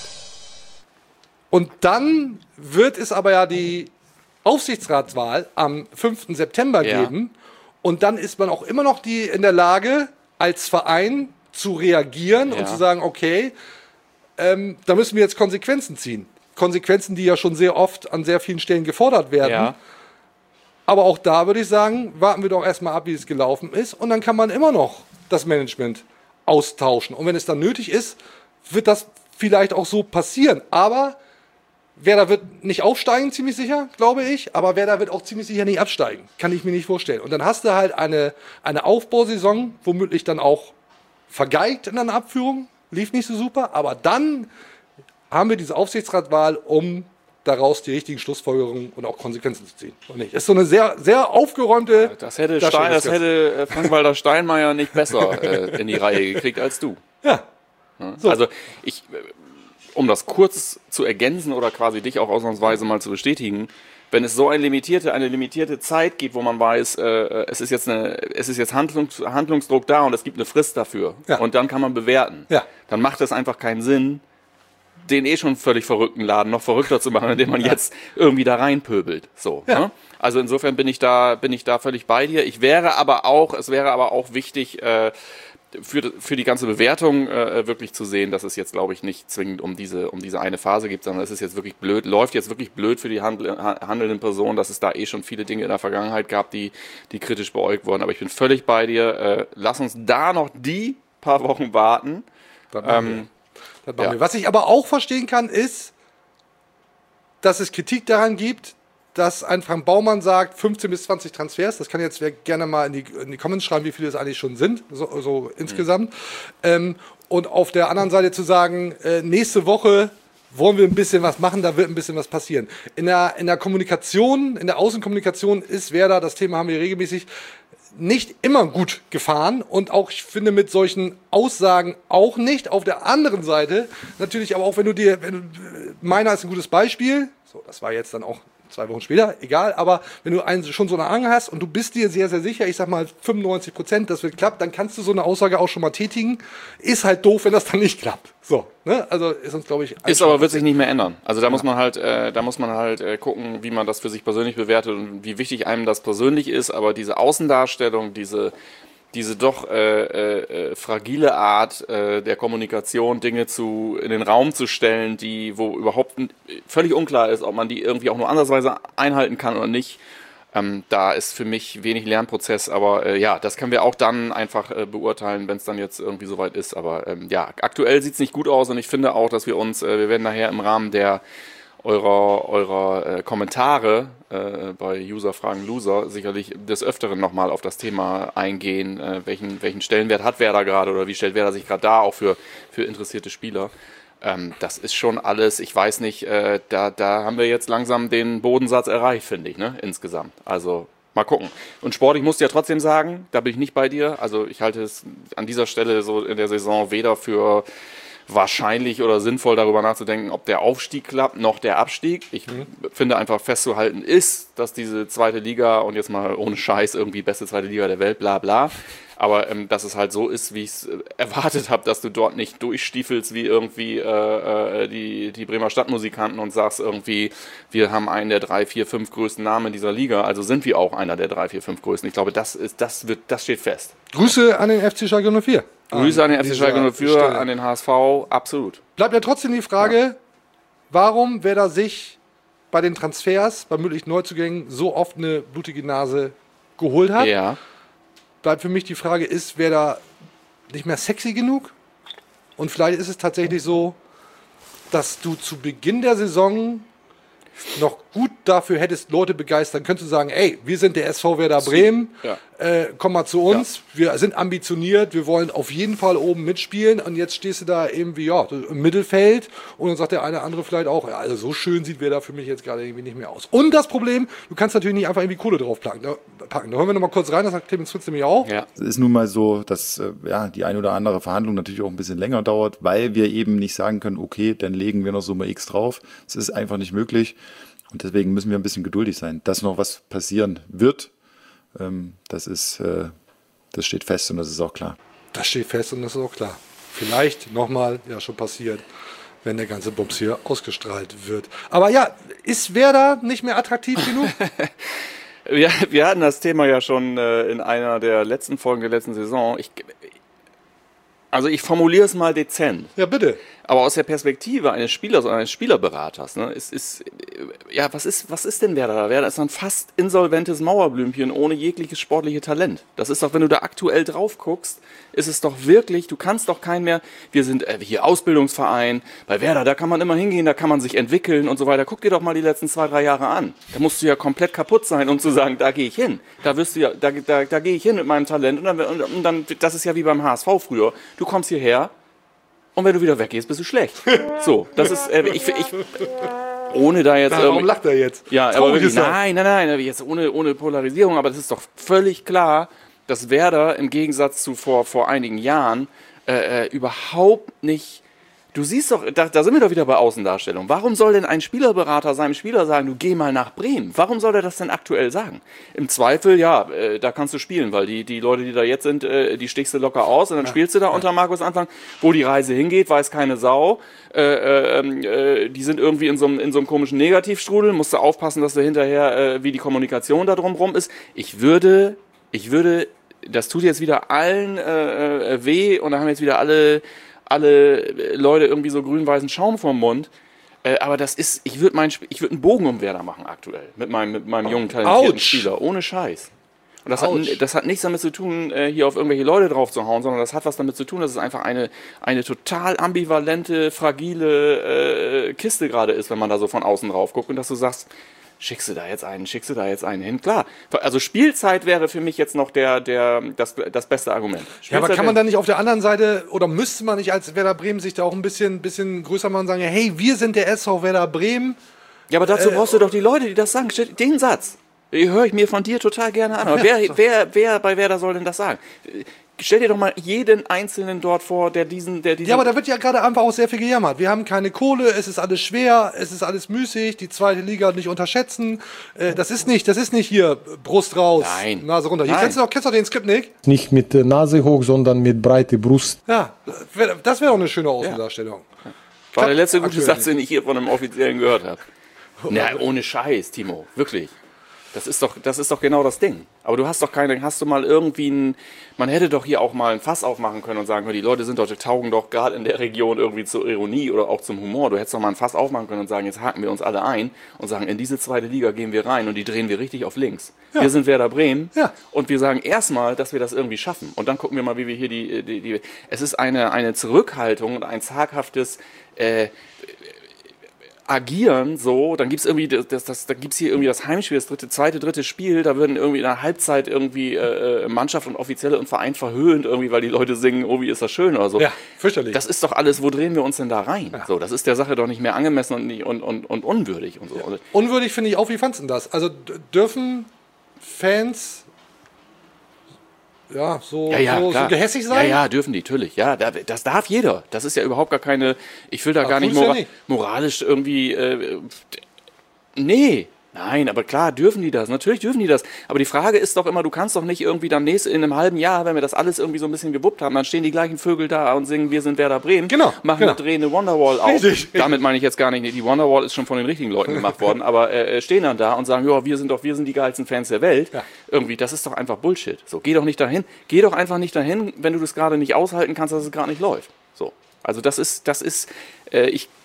Und dann wird es aber ja die Aufsichtsratswahl am fünften September Ja. geben. Und dann ist man auch immer noch die in der Lage, als Verein zu reagieren Ja. und zu sagen, okay, ähm, da müssen wir jetzt Konsequenzen ziehen. Konsequenzen, die ja schon sehr oft an sehr vielen Stellen gefordert werden. Ja. Aber auch da würde ich sagen, warten wir doch erstmal ab, wie es gelaufen ist. Und dann kann man immer noch das Management austauschen. Und wenn es dann nötig ist, wird das vielleicht auch so passieren. Aber Werder wird nicht aufsteigen, ziemlich sicher, glaube ich. Aber Werder wird auch ziemlich sicher nicht absteigen. Kann ich mir nicht vorstellen. Und dann hast du halt eine, eine Aufbausaison, womöglich dann auch vergeigt in einer Abführung. Lief nicht so super. Aber dann haben wir diese Aufsichtsratwahl, um daraus die richtigen Schlussfolgerungen und auch Konsequenzen zu ziehen. Und nicht. Ist so eine sehr, sehr aufgeräumte. Das hätte, Darstellung Stein, das des Ganzen. hätte äh, Frank-Walter Steinmeier nicht besser äh, in die Reihe gekriegt als du. Ja. So. Also ich, äh, um das kurz zu ergänzen oder quasi dich auch ausnahmsweise mal zu bestätigen, wenn es so eine limitierte, eine limitierte Zeit gibt, wo man weiß, äh, es ist jetzt, eine, es ist jetzt Handlungs, Handlungsdruck da und es gibt eine Frist dafür Ja. und dann kann man bewerten, Ja. dann macht es einfach keinen Sinn, den eh schon völlig verrückten Laden noch verrückter zu machen, indem man jetzt irgendwie da reinpöbelt. So, Ja. ne? Also insofern bin ich da, bin ich da völlig bei dir. Ich wäre aber auch, es wäre aber auch wichtig, äh, für, für die ganze Bewertung äh, wirklich zu sehen, dass es jetzt, glaube ich, nicht zwingend um diese, um diese eine Phase gibt, sondern es ist jetzt wirklich blöd, läuft jetzt wirklich blöd für die handel, handelnden Personen, dass es da eh schon viele Dinge in der Vergangenheit gab, die, die kritisch beäugt wurden. Aber ich bin völlig bei dir. Äh, lass uns da noch die paar Wochen warten. Das machen Ähm, wir. Das machen ja. wir. Was ich aber auch verstehen kann, ist, dass es Kritik daran gibt, dass ein Frank Baumann sagt, fünfzehn bis zwanzig Transfers. Das kann jetzt wer gerne mal in die, in die Comments schreiben, wie viele es eigentlich schon sind, so, so insgesamt. Ähm, und auf der anderen Seite zu sagen, äh, nächste Woche wollen wir ein bisschen was machen, da wird ein bisschen was passieren. In der, in der Kommunikation, in der Außenkommunikation ist Werder, das Thema haben wir regelmäßig, nicht immer gut gefahren und auch, ich finde, mit solchen Aussagen auch nicht. Auf der anderen Seite natürlich aber auch, wenn du dir, wenn du, meiner ist ein gutes Beispiel, so, das war jetzt dann auch zwei Wochen später, egal, aber wenn du einen, schon so eine Angel hast und du bist dir sehr, sehr sicher, ich sag mal fünfundneunzig Prozent, das wird klappt, dann kannst du so eine Aussage auch schon mal tätigen. Ist halt doof, wenn das dann nicht klappt. So, ne? Also ist uns, glaube ich... Ist aber, wird sich nicht mehr ändern. Also da muss man halt, äh, da muss man halt äh, gucken, wie man das für sich persönlich bewertet und wie wichtig einem das persönlich ist. Aber diese Außendarstellung, diese, diese doch äh, äh, fragile Art äh, der Kommunikation, Dinge zu in den Raum zu stellen, die wo überhaupt n- völlig unklar ist, ob man die irgendwie auch nur andersweise einhalten kann oder nicht. Ähm, da ist für mich wenig Lernprozess, aber äh, ja, das können wir auch dann einfach äh, beurteilen, wenn es dann jetzt irgendwie soweit ist. Aber ähm, ja, aktuell sieht es nicht gut aus und ich finde auch, dass wir uns, äh, wir werden nachher im Rahmen der eurer, eurer äh, Kommentare äh, bei User Fragen Loser sicherlich des Öfteren nochmal auf das Thema eingehen, äh, welchen, welchen Stellenwert hat Werder gerade oder wie stellt Werder sich gerade da, auch für, für interessierte Spieler. Ähm, das ist schon alles, ich weiß nicht, äh, da, da haben wir jetzt langsam den Bodensatz erreicht, finde ich, ne, insgesamt. Also mal gucken. Und Sport, ich muss dir ja trotzdem sagen, da bin ich nicht bei dir. Also ich halte es an dieser Stelle so in der Saison weder für wahrscheinlich oder sinnvoll darüber nachzudenken, ob der Aufstieg klappt, noch der Abstieg. Ich mhm. finde einfach festzuhalten ist, dass diese zweite Liga und jetzt mal ohne Scheiß irgendwie beste zweite Liga der Welt, bla bla. Aber ähm, dass es halt so ist, wie ich es äh, erwartet habe, dass du dort nicht durchstiefelst wie irgendwie äh, äh, die, die Bremer Stadtmusikanten und sagst irgendwie, wir haben einen der drei, vier, fünf größten Namen in dieser Liga, also sind wir auch einer der drei, vier, fünf größten. Ich glaube, das ist, das wird, das steht fest. Grüße an den F C Schalke null vier. Grüße an den F C Schalke null vier, Stelle. an den H S V, absolut. Bleibt ja trotzdem die Frage, warum Werder sich bei den Transfers, bei möglichen Neuzugängen so oft eine blutige Nase geholt hat. Ja. Bleibt für mich die Frage, ist Werder nicht mehr sexy genug? Und vielleicht ist es tatsächlich so, dass du zu Beginn der Saison noch gut dafür hättest Leute begeistern, könntest du sagen, ey, wir sind der S V Werder Bremen, Ja. äh, komm mal zu uns, ja. wir sind ambitioniert, wir wollen auf jeden Fall oben mitspielen und jetzt stehst du da irgendwie, ja, im Mittelfeld und dann sagt der eine andere vielleicht auch, ja, also so schön sieht Werder für mich jetzt gerade irgendwie nicht mehr aus. Und das Problem, du kannst natürlich nicht einfach irgendwie Kohle drauf packen. Da, packen. da hören wir nochmal kurz rein, das sagt Clemens Fritz nämlich auch. Ja. Es ist nun mal so, dass äh, ja, die ein oder andere Verhandlung natürlich auch ein bisschen länger dauert, weil wir eben nicht sagen können, okay, dann legen wir noch Summe X drauf. Es ist einfach nicht möglich. Und deswegen müssen wir ein bisschen geduldig sein. Dass noch was passieren wird, ähm, das ist, äh, das steht fest und das ist auch klar. Das steht fest und das ist auch klar. Vielleicht nochmal, ja schon passiert, wenn der ganze Bums hier ausgestrahlt wird. Aber ja, ist Werder nicht mehr attraktiv genug? Ja, wir hatten das Thema ja schon äh, in einer der letzten Folgen der letzten Saison. Ich, also ich formuliere es mal dezent. Ja, bitte. Aber aus der Perspektive eines Spielers oder eines Spielerberaters, ne, ist, ist, ja, was ist, was ist denn Werder da? Werder ist ein fast insolventes Mauerblümchen ohne jegliches sportliche Talent. Das ist doch, wenn du da aktuell drauf guckst, ist es doch wirklich, du kannst doch keinen mehr, wir sind äh, hier Ausbildungsverein, bei Werder, da kann man immer hingehen, da kann man sich entwickeln und so weiter. Guck dir doch mal die letzten zwei, drei Jahre an. Da musst du ja komplett kaputt sein, um zu sagen, da gehe ich hin. Da wirst du ja, da, da, da gehe ich hin mit meinem Talent und dann, und, und dann, das ist ja wie beim H S V früher. Du kommst hierher, und wenn du wieder weggehst, bist du schlecht. So, das ist, äh, ich, ich, ohne da jetzt... Na, warum lacht er jetzt? Ja, Traurig aber wirklich, ist er. nein, nein, nein, jetzt ohne, ohne Polarisierung, aber das ist doch völlig klar, dass Werder im Gegensatz zu vor, vor einigen Jahren äh, äh, überhaupt nicht... Du siehst doch, da, da sind wir doch wieder bei Außendarstellung. Warum soll denn ein Spielerberater seinem Spieler sagen, du geh mal nach Bremen? Warum soll er das denn aktuell sagen? Im Zweifel, ja, äh, da kannst du spielen, weil die, die Leute, die da jetzt sind, äh, die stichst du locker aus und dann ja. spielst du da unter Markus Anfang. Wo die Reise hingeht, weiß keine Sau. Äh, äh, äh, die sind irgendwie in so einem in so einem komischen Negativstrudel. Musst du aufpassen, dass du hinterher, äh, wie die Kommunikation da drumrum ist. Ich würde, ich würde, das tut jetzt wieder allen äh, äh, weh und da haben jetzt wieder alle... alle Leute irgendwie so grün-weißen Schaum vorm Mund. Äh, aber das ist, ich würde mein, ich würde einen Bogen um Werder machen aktuell. Mit meinem, mit meinem jungen, talentierten Ouch. Spieler. Ohne Scheiß. Und das hat, Ouch. das hat nichts damit zu tun, äh, hier auf irgendwelche Leute drauf zu hauen, sondern das hat was damit zu tun, dass es einfach eine, eine total ambivalente, fragile äh, Kiste gerade ist, wenn man da so von außen drauf guckt und dass du sagst, schickst du da jetzt einen, schickst du da jetzt einen hin? Klar, also Spielzeit wäre für mich jetzt noch der, der, das, das beste Argument. Ja, aber Spielzeit kann man wäre- dann nicht auf der anderen Seite, oder müsste man nicht als Werder Bremen sich da auch ein bisschen, bisschen größer machen und sagen, hey, wir sind der S V Werder Bremen. Ja, aber dazu brauchst du doch die Leute, die das sagen. Stell- Den Satz höre ich mir von dir total gerne an. Aber wer, wer, wer bei Werder soll denn das sagen? Stell dir doch mal jeden Einzelnen dort vor, der diesen... Der diesen Ja, aber da wird ja gerade einfach auch sehr viel gejammert. Wir haben keine Kohle, es ist alles schwer, es ist alles müßig, die zweite Liga nicht unterschätzen. Äh, das ist nicht, das ist nicht hier Brust raus, Nein. Nase runter. Hier Nein. kennst du doch, kennst du doch den Skriptnik? Nicht mit der Nase hoch, sondern mit breiter Brust. Ja, wär- das wäre doch eine schöne Außendarstellung. war der letzte gute aktuell Satz, nicht. den ich hier von einem Offiziellen gehört habe. Na, ohne Scheiß, Timo. Wirklich. Das ist doch, das ist doch genau das Ding. Aber du hast doch keine, hast du mal irgendwie ein, man hätte doch hier auch mal ein Fass aufmachen können und sagen können, die Leute sind doch, die taugen doch gerade in der Region irgendwie zur Ironie oder auch zum Humor. Du hättest doch mal ein Fass aufmachen können und sagen, jetzt haken wir uns alle ein und sagen, in diese zweite Liga gehen wir rein und die drehen wir richtig auf links. Ja. Wir sind Werder Bremen Ja. und wir sagen erstmal, dass wir das irgendwie schaffen. Und dann gucken wir mal, wie wir hier die, die, die es ist eine, eine Zurückhaltung und ein zaghaftes, äh, agieren so, dann gibt's irgendwie das, das, da gibt's hier irgendwie das Heimspiel, das dritte, zweite, dritte Spiel, da würden irgendwie in der Halbzeit irgendwie äh, Mannschaft und Offizielle und Verein verhöhnt, irgendwie, weil die Leute singen, oh, wie ist das schön oder so. Ja, fürchterlich. Das ist doch alles, wo drehen wir uns denn da rein? So, das ist der Sache doch nicht mehr angemessen und, nicht, und, und, und unwürdig und so. Also, Unwürdig finde ich auch, wie fandst du das? Also d- dürfen Fans ja, so, ja, ja, so, so klar. gehässig sein? Ja, ja, dürfen die, natürlich. Ja, da- das darf jeder. Das ist ja überhaupt gar keine, ich will da Aber gar nicht, tut's ja mora nicht. moralisch irgendwie, äh, nee. Nein, aber klar, dürfen die das. Natürlich dürfen die das. Aber die Frage ist doch immer, du kannst doch nicht irgendwie dann nächste, in einem halben Jahr, wenn wir das alles irgendwie so ein bisschen gewuppt haben, dann stehen die gleichen Vögel da und singen, wir sind Werder Bremen. Genau, Machen genau. eine drehende Wonderwall auf. Richtig. Damit meine ich jetzt gar nicht, die Wonderwall ist schon von den richtigen Leuten gemacht worden, aber äh, stehen dann da und sagen, ja, wir sind doch, wir sind die geilsten Fans der Welt. Ja. Irgendwie, das ist doch einfach Bullshit. So, geh doch nicht dahin. Geh doch einfach nicht dahin, wenn du das gerade nicht aushalten kannst, dass es gerade nicht läuft. So. Also das ist, das ist, äh, ich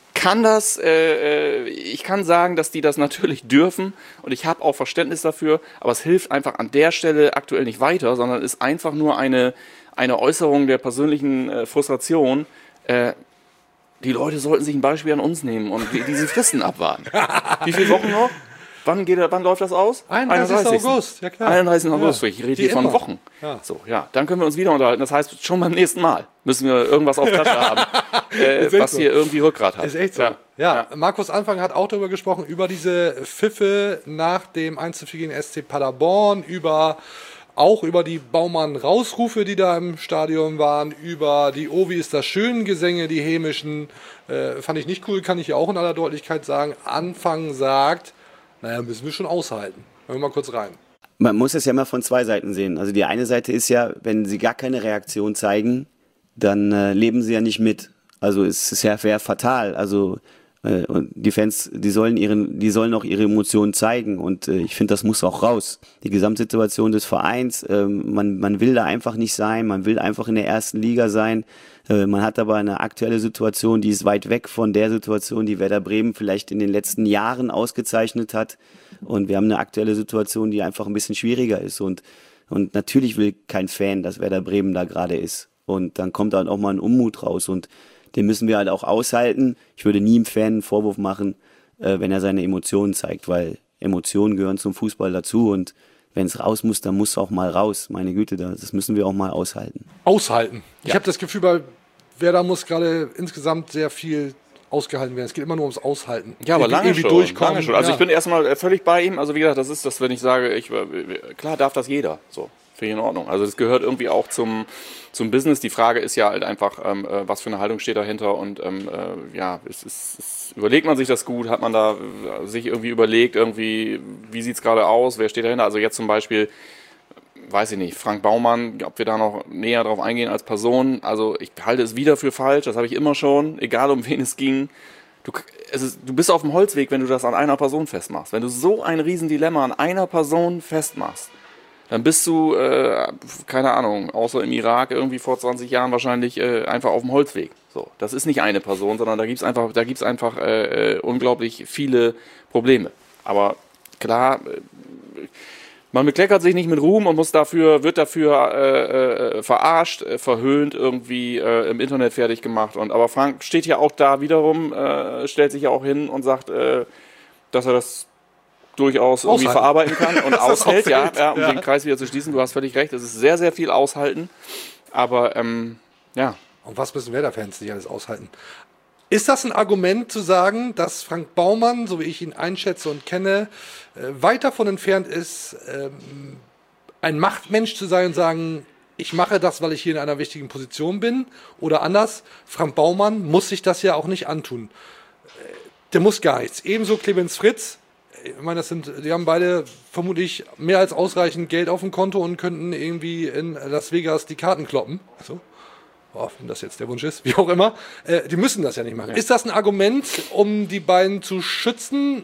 kann das, äh, ich kann sagen, dass die das natürlich dürfen und ich habe auch Verständnis dafür, aber es hilft einfach an der Stelle aktuell nicht weiter, sondern ist einfach nur eine, eine Äußerung der persönlichen äh, Frustration. Äh, die Leute sollten sich ein Beispiel an uns nehmen und die, diese Fristen abwarten. Wie viele Wochen noch? Wann, geht, wann läuft das aus? einunddreißigsten August, ja klar. einunddreißigsten August, Ja. ich rede Die hier von immer. Wochen. Ja. So, ja, dann können wir uns wieder unterhalten. Das heißt, schon beim nächsten Mal müssen wir irgendwas auf Tasche haben, äh, Ist echt was so. hier irgendwie Rückgrat hat. Ist echt so. Ja. Ja, Markus Anfang hat auch darüber gesprochen, über diese Pfiffe nach dem eins zu vier gegen S C Paderborn, über auch über die Baumann-Rausrufe, die da im Stadion waren, über die Oh, wie ist das schön Gesänge, die hämischen, äh, fand ich nicht cool, kann ich ja auch in aller Deutlichkeit sagen. Anfang sagt, naja, müssen wir schon aushalten. Hören wir mal kurz rein. Man muss es ja mal von zwei Seiten sehen. Also die eine Seite ist ja, wenn sie gar keine Reaktion zeigen, dann äh, leben sie ja nicht mit. Also es ist ja, wäre fatal. Also äh, und die Fans, die sollen ihren, die sollen auch ihre Emotionen zeigen und äh, ich finde, das muss auch raus. Die Gesamtsituation des Vereins, äh, man man will da einfach nicht sein, man will einfach in der ersten Liga sein. Äh, man hat aber eine aktuelle Situation, die ist weit weg von der Situation, die Werder Bremen vielleicht in den letzten Jahren ausgezeichnet hat. Und wir haben eine aktuelle Situation, die einfach ein bisschen schwieriger ist und und natürlich will kein Fan, dass Werder Bremen da gerade ist. Und dann kommt dann auch mal ein Unmut raus und den müssen wir halt auch aushalten. Ich würde nie einem Fan einen Vorwurf machen, äh, wenn er seine Emotionen zeigt, weil Emotionen gehören zum Fußball dazu und wenn es raus muss, dann muss es auch mal raus. Meine Güte, das müssen wir auch mal aushalten. Aushalten. Ich Ja. habe das Gefühl, bei Werder muss gerade insgesamt sehr viel ausgehalten werden. Es geht immer nur ums Aushalten. Ja, aber Irgendwie- lange irgendwie schon, durchkommen. lange schon. Also Ja. ich bin erstmal völlig bei ihm. Also wie gesagt, das ist das, wenn ich sage, ich, klar darf das jeder. So, finde ich in Ordnung. Also das gehört irgendwie auch zum, zum Business. Die Frage ist ja halt einfach, ähm, äh, was für eine Haltung steht dahinter und ähm, äh, ja, es ist, es, überlegt man sich das gut? Hat man da äh, sich irgendwie überlegt, irgendwie, wie sieht es gerade aus? Wer steht dahinter? Also jetzt zum Beispiel, weiß ich nicht, Frank Baumann, ob wir da noch näher drauf eingehen als Person. Also ich halte es wieder für falsch, das habe ich immer schon, egal um wen es ging. Du, es ist, du bist auf dem Holzweg, wenn du das an einer Person festmachst. Wenn du so ein Riesendilemma an einer Person festmachst, dann bist du, äh, keine Ahnung, außer im Irak irgendwie vor zwanzig Jahren wahrscheinlich äh, einfach auf dem Holzweg. So, das ist nicht eine Person, sondern da gibt's einfach, da gibt's einfach äh, äh, unglaublich viele Probleme. Aber klar, äh, man bekleckert sich nicht mit Ruhm und muss dafür, wird dafür äh, äh, verarscht, äh, verhöhnt, irgendwie äh, im Internet fertig gemacht. Und, aber Frank steht ja auch da wiederum, äh, stellt sich ja auch hin und sagt, äh, dass er das durchaus irgendwie Aushalten. verarbeiten kann und Dass das aushält, ja, aushält, ja, um ja. den Kreis wieder zu schließen. Du hast völlig recht, es ist sehr, sehr viel aushalten. Aber ähm, ja, Und was müssen Werder-Fans nicht alles aushalten? Ist das ein Argument zu sagen, dass Frank Baumann, so wie ich ihn einschätze und kenne, äh, weit davon entfernt ist, ähm, ein Machtmensch zu sein und sagen, ich mache das, weil ich hier in einer wichtigen Position bin? Oder anders, Frank Baumann muss sich das ja auch nicht antun. Äh, der muss gar nichts. Ebenso Clemens Fritz. Ich meine, das sind, die haben beide vermutlich mehr als ausreichend Geld auf dem Konto und könnten irgendwie in Las Vegas die Karten kloppen. So. Oh, wenn das jetzt der Wunsch ist, wie auch immer, äh, die müssen das ja nicht machen. Ist das ein Argument, um die beiden zu schützen?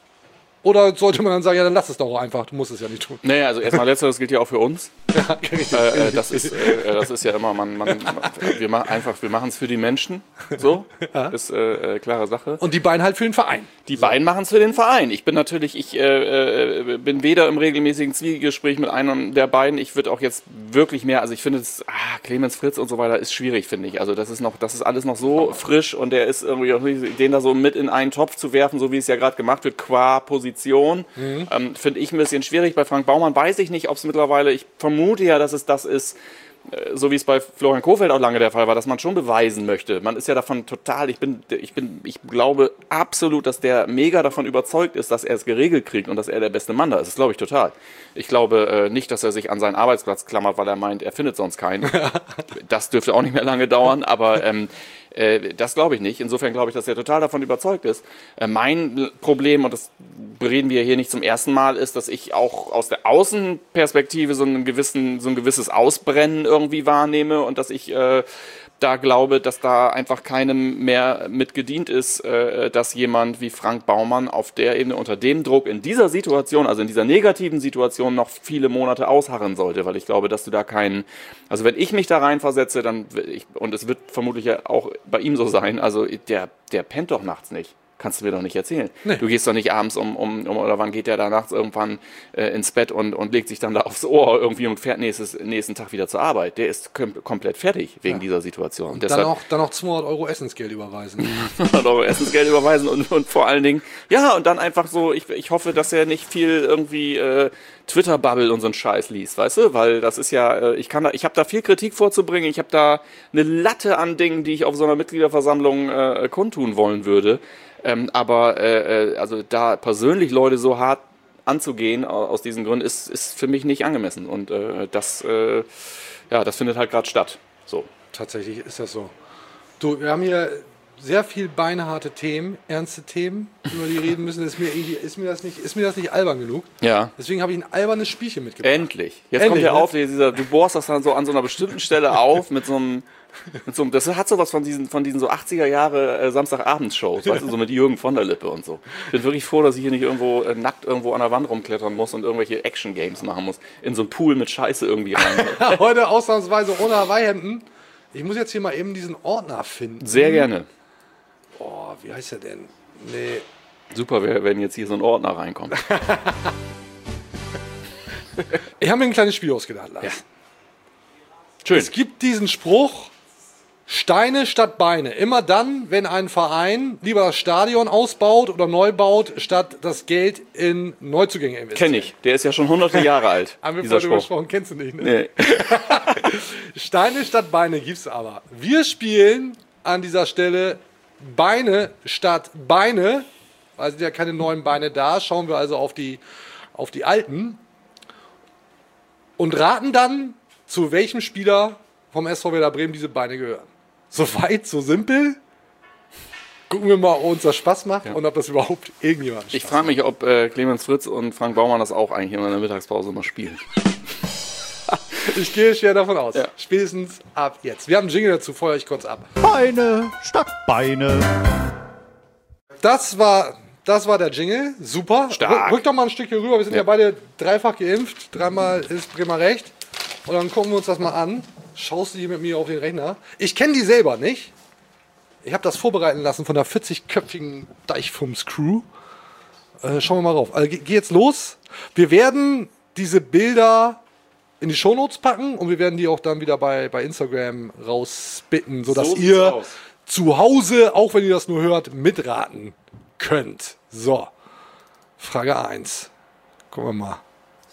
Oder sollte man dann sagen, ja, dann lass es doch einfach, du musst es ja nicht tun. naja, also erstmal letzteres gilt ja auch für uns. Ja, richtig. Äh, äh, das, ist, äh, das ist ja immer, man, man, wir machen einfach, wir machen es für die Menschen, so, ist äh, äh, klare Sache. Und die beiden halt für den Verein. Die beiden machen es für den Verein. Ich bin natürlich, ich äh, äh, bin weder im regelmäßigen Zwiegespräch mit einem der beiden. Ich würde auch jetzt wirklich mehr, also ich finde es, ah, Clemens Fritz und so weiter ist schwierig, finde ich. Also das ist noch, das ist alles noch so frisch und der ist irgendwie, auch nicht- den da so mit in einen Topf zu werfen, so wie es ja gerade gemacht wird, qua Position, Mhm. ähm, finde ich ein bisschen schwierig. Bei Frank Baumann weiß ich nicht, ob es mittlerweile, ich vermute ja, dass es das ist, so wie es bei Florian Kohfeldt auch lange der Fall war, dass man schon beweisen möchte. Man ist ja davon total, ich bin, ich bin, ich glaube absolut, dass der mega davon überzeugt ist, dass er es geregelt kriegt und dass er der beste Mann da ist. Das glaube ich total. Ich glaube äh, nicht, dass er sich an seinen Arbeitsplatz klammert, weil er meint, er findet sonst keinen. Das dürfte auch nicht mehr lange dauern, aber ähm, äh, das glaube ich nicht. Insofern glaube ich, dass er total davon überzeugt ist. Äh, mein Problem, und das bereden wir hier nicht zum ersten Mal, ist, dass ich auch aus der Außenperspektive so, einen gewissen, so ein gewisses Ausbrennen irgendwie wahrnehme und dass ich äh, da glaube, dass da einfach keinem mehr mit gedient ist, äh, dass jemand wie Frank Baumann auf der Ebene unter dem Druck in dieser Situation, also in dieser negativen Situation, noch viele Monate ausharren sollte, weil ich glaube, dass du da keinen, also wenn ich mich da reinversetze, dann, ich, und es wird vermutlich ja auch bei ihm so sein, also der, der pennt doch nachts nicht. Kannst du mir doch nicht erzählen. Nee. Du gehst doch nicht abends um, um, um, oder wann geht der da nachts irgendwann äh, ins Bett und, und legt sich dann da aufs Ohr irgendwie und fährt nächstes, nächsten Tag wieder zur Arbeit. Der ist kom komplett fertig wegen ja. dieser Situation. Und dann, auch, dann auch zweihundert Euro Essensgeld überweisen. zweihundert Euro Essensgeld überweisen und, und vor allen Dingen, ja, und dann einfach so, ich, ich hoffe, dass er nicht viel irgendwie äh, Twitter-Bubble und so einen Scheiß liest, weißt du? Weil das ist ja, äh, ich kann da, ich habe da viel Kritik vorzubringen, ich habe da eine Latte an Dingen, die ich auf so einer Mitgliederversammlung äh, kundtun wollen würde. Ähm, aber äh, also da persönlich Leute so hart anzugehen aus diesen Gründen ist, ist für mich nicht angemessen und äh, das äh, ja das findet halt gerade statt. So. Tatsächlich ist das so. Du, wir haben hier sehr viel beinharte Themen, ernste Themen, über die reden müssen. Ist mir, irgendwie, ist mir, das, nicht, ist mir das nicht albern genug? Ja. Deswegen habe ich ein albernes Spielchen mitgebracht. Endlich. Jetzt Endlich, kommt der ne? auf, dieser, du bohrst das dann so an so einer bestimmten Stelle auf mit so einem Mit so, das hat sowas von diesen, von diesen so achtziger Jahre äh, Samstagabendshows, weißt du, so mit Jürgen von der Lippe und so. Ich bin wirklich froh, dass ich hier nicht irgendwo äh, nackt irgendwo an der Wand rumklettern muss und irgendwelche Action-Games machen muss. In so einen Pool mit Scheiße irgendwie rein. Heute ausnahmsweise ohne Hawaii-Hemden. Ich muss jetzt hier mal eben diesen Ordner finden. Sehr gerne. Boah, wie heißt der denn? Nee. Super wäre, wenn jetzt hier so ein Ordner reinkommt. Ich habe mir ein kleines Spiel ausgedacht, Lars. Ja. Schön. Es gibt diesen Spruch, Steine statt Beine. Immer dann, wenn ein Verein lieber das Stadion ausbaut oder neu baut, statt das Geld in Neuzugänge investiert. Kenn ich. Der ist ja schon hunderte Jahre alt. Haben wir dieser vorhin Spruch. gesprochen, kennst du nicht, ne? Nee. Steine statt Beine gibt's aber. Wir spielen an dieser Stelle Beine statt Beine. Weil sind ja keine neuen Beine da. Schauen wir also auf die, auf die alten. Und raten dann, zu welchem Spieler vom S V Werder Bremen diese Beine gehören. So weit, so simpel. Gucken wir mal, ob uns das Spaß macht ja. und ob das überhaupt irgendjemand Spaß Ich frage mich, ob äh, Clemens Fritz und Frank Baumann das auch eigentlich in der Mittagspause mal spielen. Ich gehe schwer davon aus. Ja. Spätestens ab jetzt. Wir haben einen Jingle dazu, feuer ich kurz ab. Beine statt Beine. Das war, das war der Jingle. Super. Stark. Rück, rück doch mal ein Stückchen rüber. Wir sind ja, ja beide dreifach geimpft. Dreimal ist Bremer recht. Und dann gucken wir uns das mal an. Schaust du hier mit mir auf den Rechner? Ich kenne die selber nicht. Ich habe das vorbereiten lassen von der vierzigköpfigen Deichfums-Crew. Äh, schauen wir mal rauf. Also, geh, geh jetzt los. Wir werden diese Bilder in die Shownotes packen und wir werden die auch dann wieder bei, bei Instagram rausspitten, sodass So sieht's ihr aus. zu Hause, auch wenn ihr das nur hört, mitraten könnt. So, Frage eins. Gucken wir mal.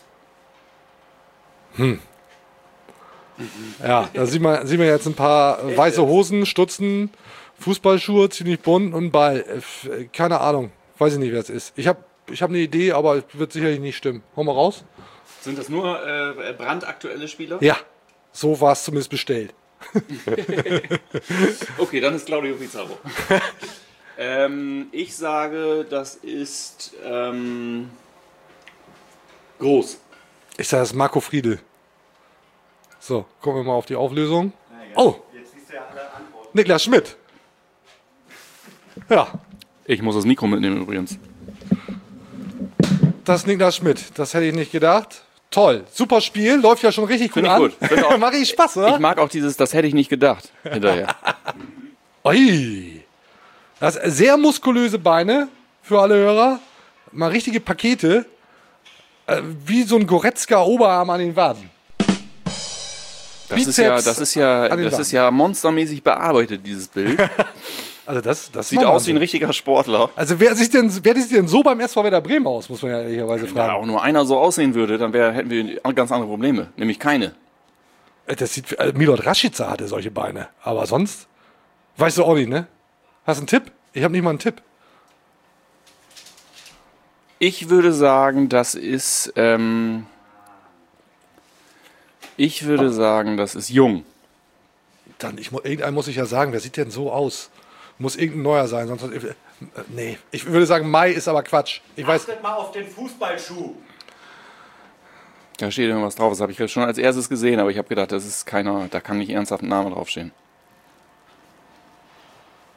Hm. Ja, da sieht man, sieht man jetzt ein paar äh, weiße Hosen, Stutzen, Fußballschuhe, ziemlich bunt und ein Ball. Äh, keine Ahnung, weiß ich nicht, wer es ist. Ich habe ich hab eine Idee, aber wird sicherlich nicht stimmen. Hau mal raus. Sind das nur äh, brandaktuelle Spieler? Ja, so war es zumindest bestellt. Okay, dann ist Claudio Pizarro. ähm, ich sage, das ist ähm, groß. Ich sage, das ist Marco Friedl. So, gucken wir mal auf die Auflösung. Oh, Niklas Schmidt. Ja, Ich muss das Mikro mitnehmen übrigens. das ist Niklas Schmidt. Das hätte ich nicht gedacht. Toll, super Spiel, läuft ja schon richtig gut Finde ich an. gut. Finde auch- Macht richtig Spaß, oder? Ich mag auch dieses, das hätte ich nicht gedacht, hinterher. Ui. Das sind sehr muskulöse Beine für alle Hörer. Mal richtige Pakete. Äh, wie so ein Goretzka-Oberarm an den Waden. Das ist ja, Bizeps das ist ja, an den das Waden. ist ja monstermäßig bearbeitet, dieses Bild. Also das, das Sieht ist aus wie ein Wahnsinn. richtiger Sportler. Also wer sich denn, wer sieht denn so beim S V Werder Bremen aus, muss man ja ehrlicherweise Wenn fragen. da auch nur einer so aussehen würde, dann wär, hätten wir ganz andere Probleme. Nämlich keine. Äh, Das sieht, äh, Milot Rashica hatte solche Beine. Aber sonst, weißt du auch nicht, ne? Hast du einen Tipp? Ich habe nicht mal einen Tipp. Ich würde sagen, das ist, ähm, ich würde sagen, das ist jung. Dann, ich, mu- irgendeinen muss ich ja sagen, wer sieht denn so aus? Muss irgendein neuer sein, sonst. Äh, nee, ich würde sagen, Mai ist aber Quatsch. Ich weiß. Achtet mal auf den Fußballschuh. Da steht irgendwas drauf, das habe ich schon als erstes gesehen, aber ich habe gedacht, das ist keiner, da kann nicht ernsthaft ein Name draufstehen.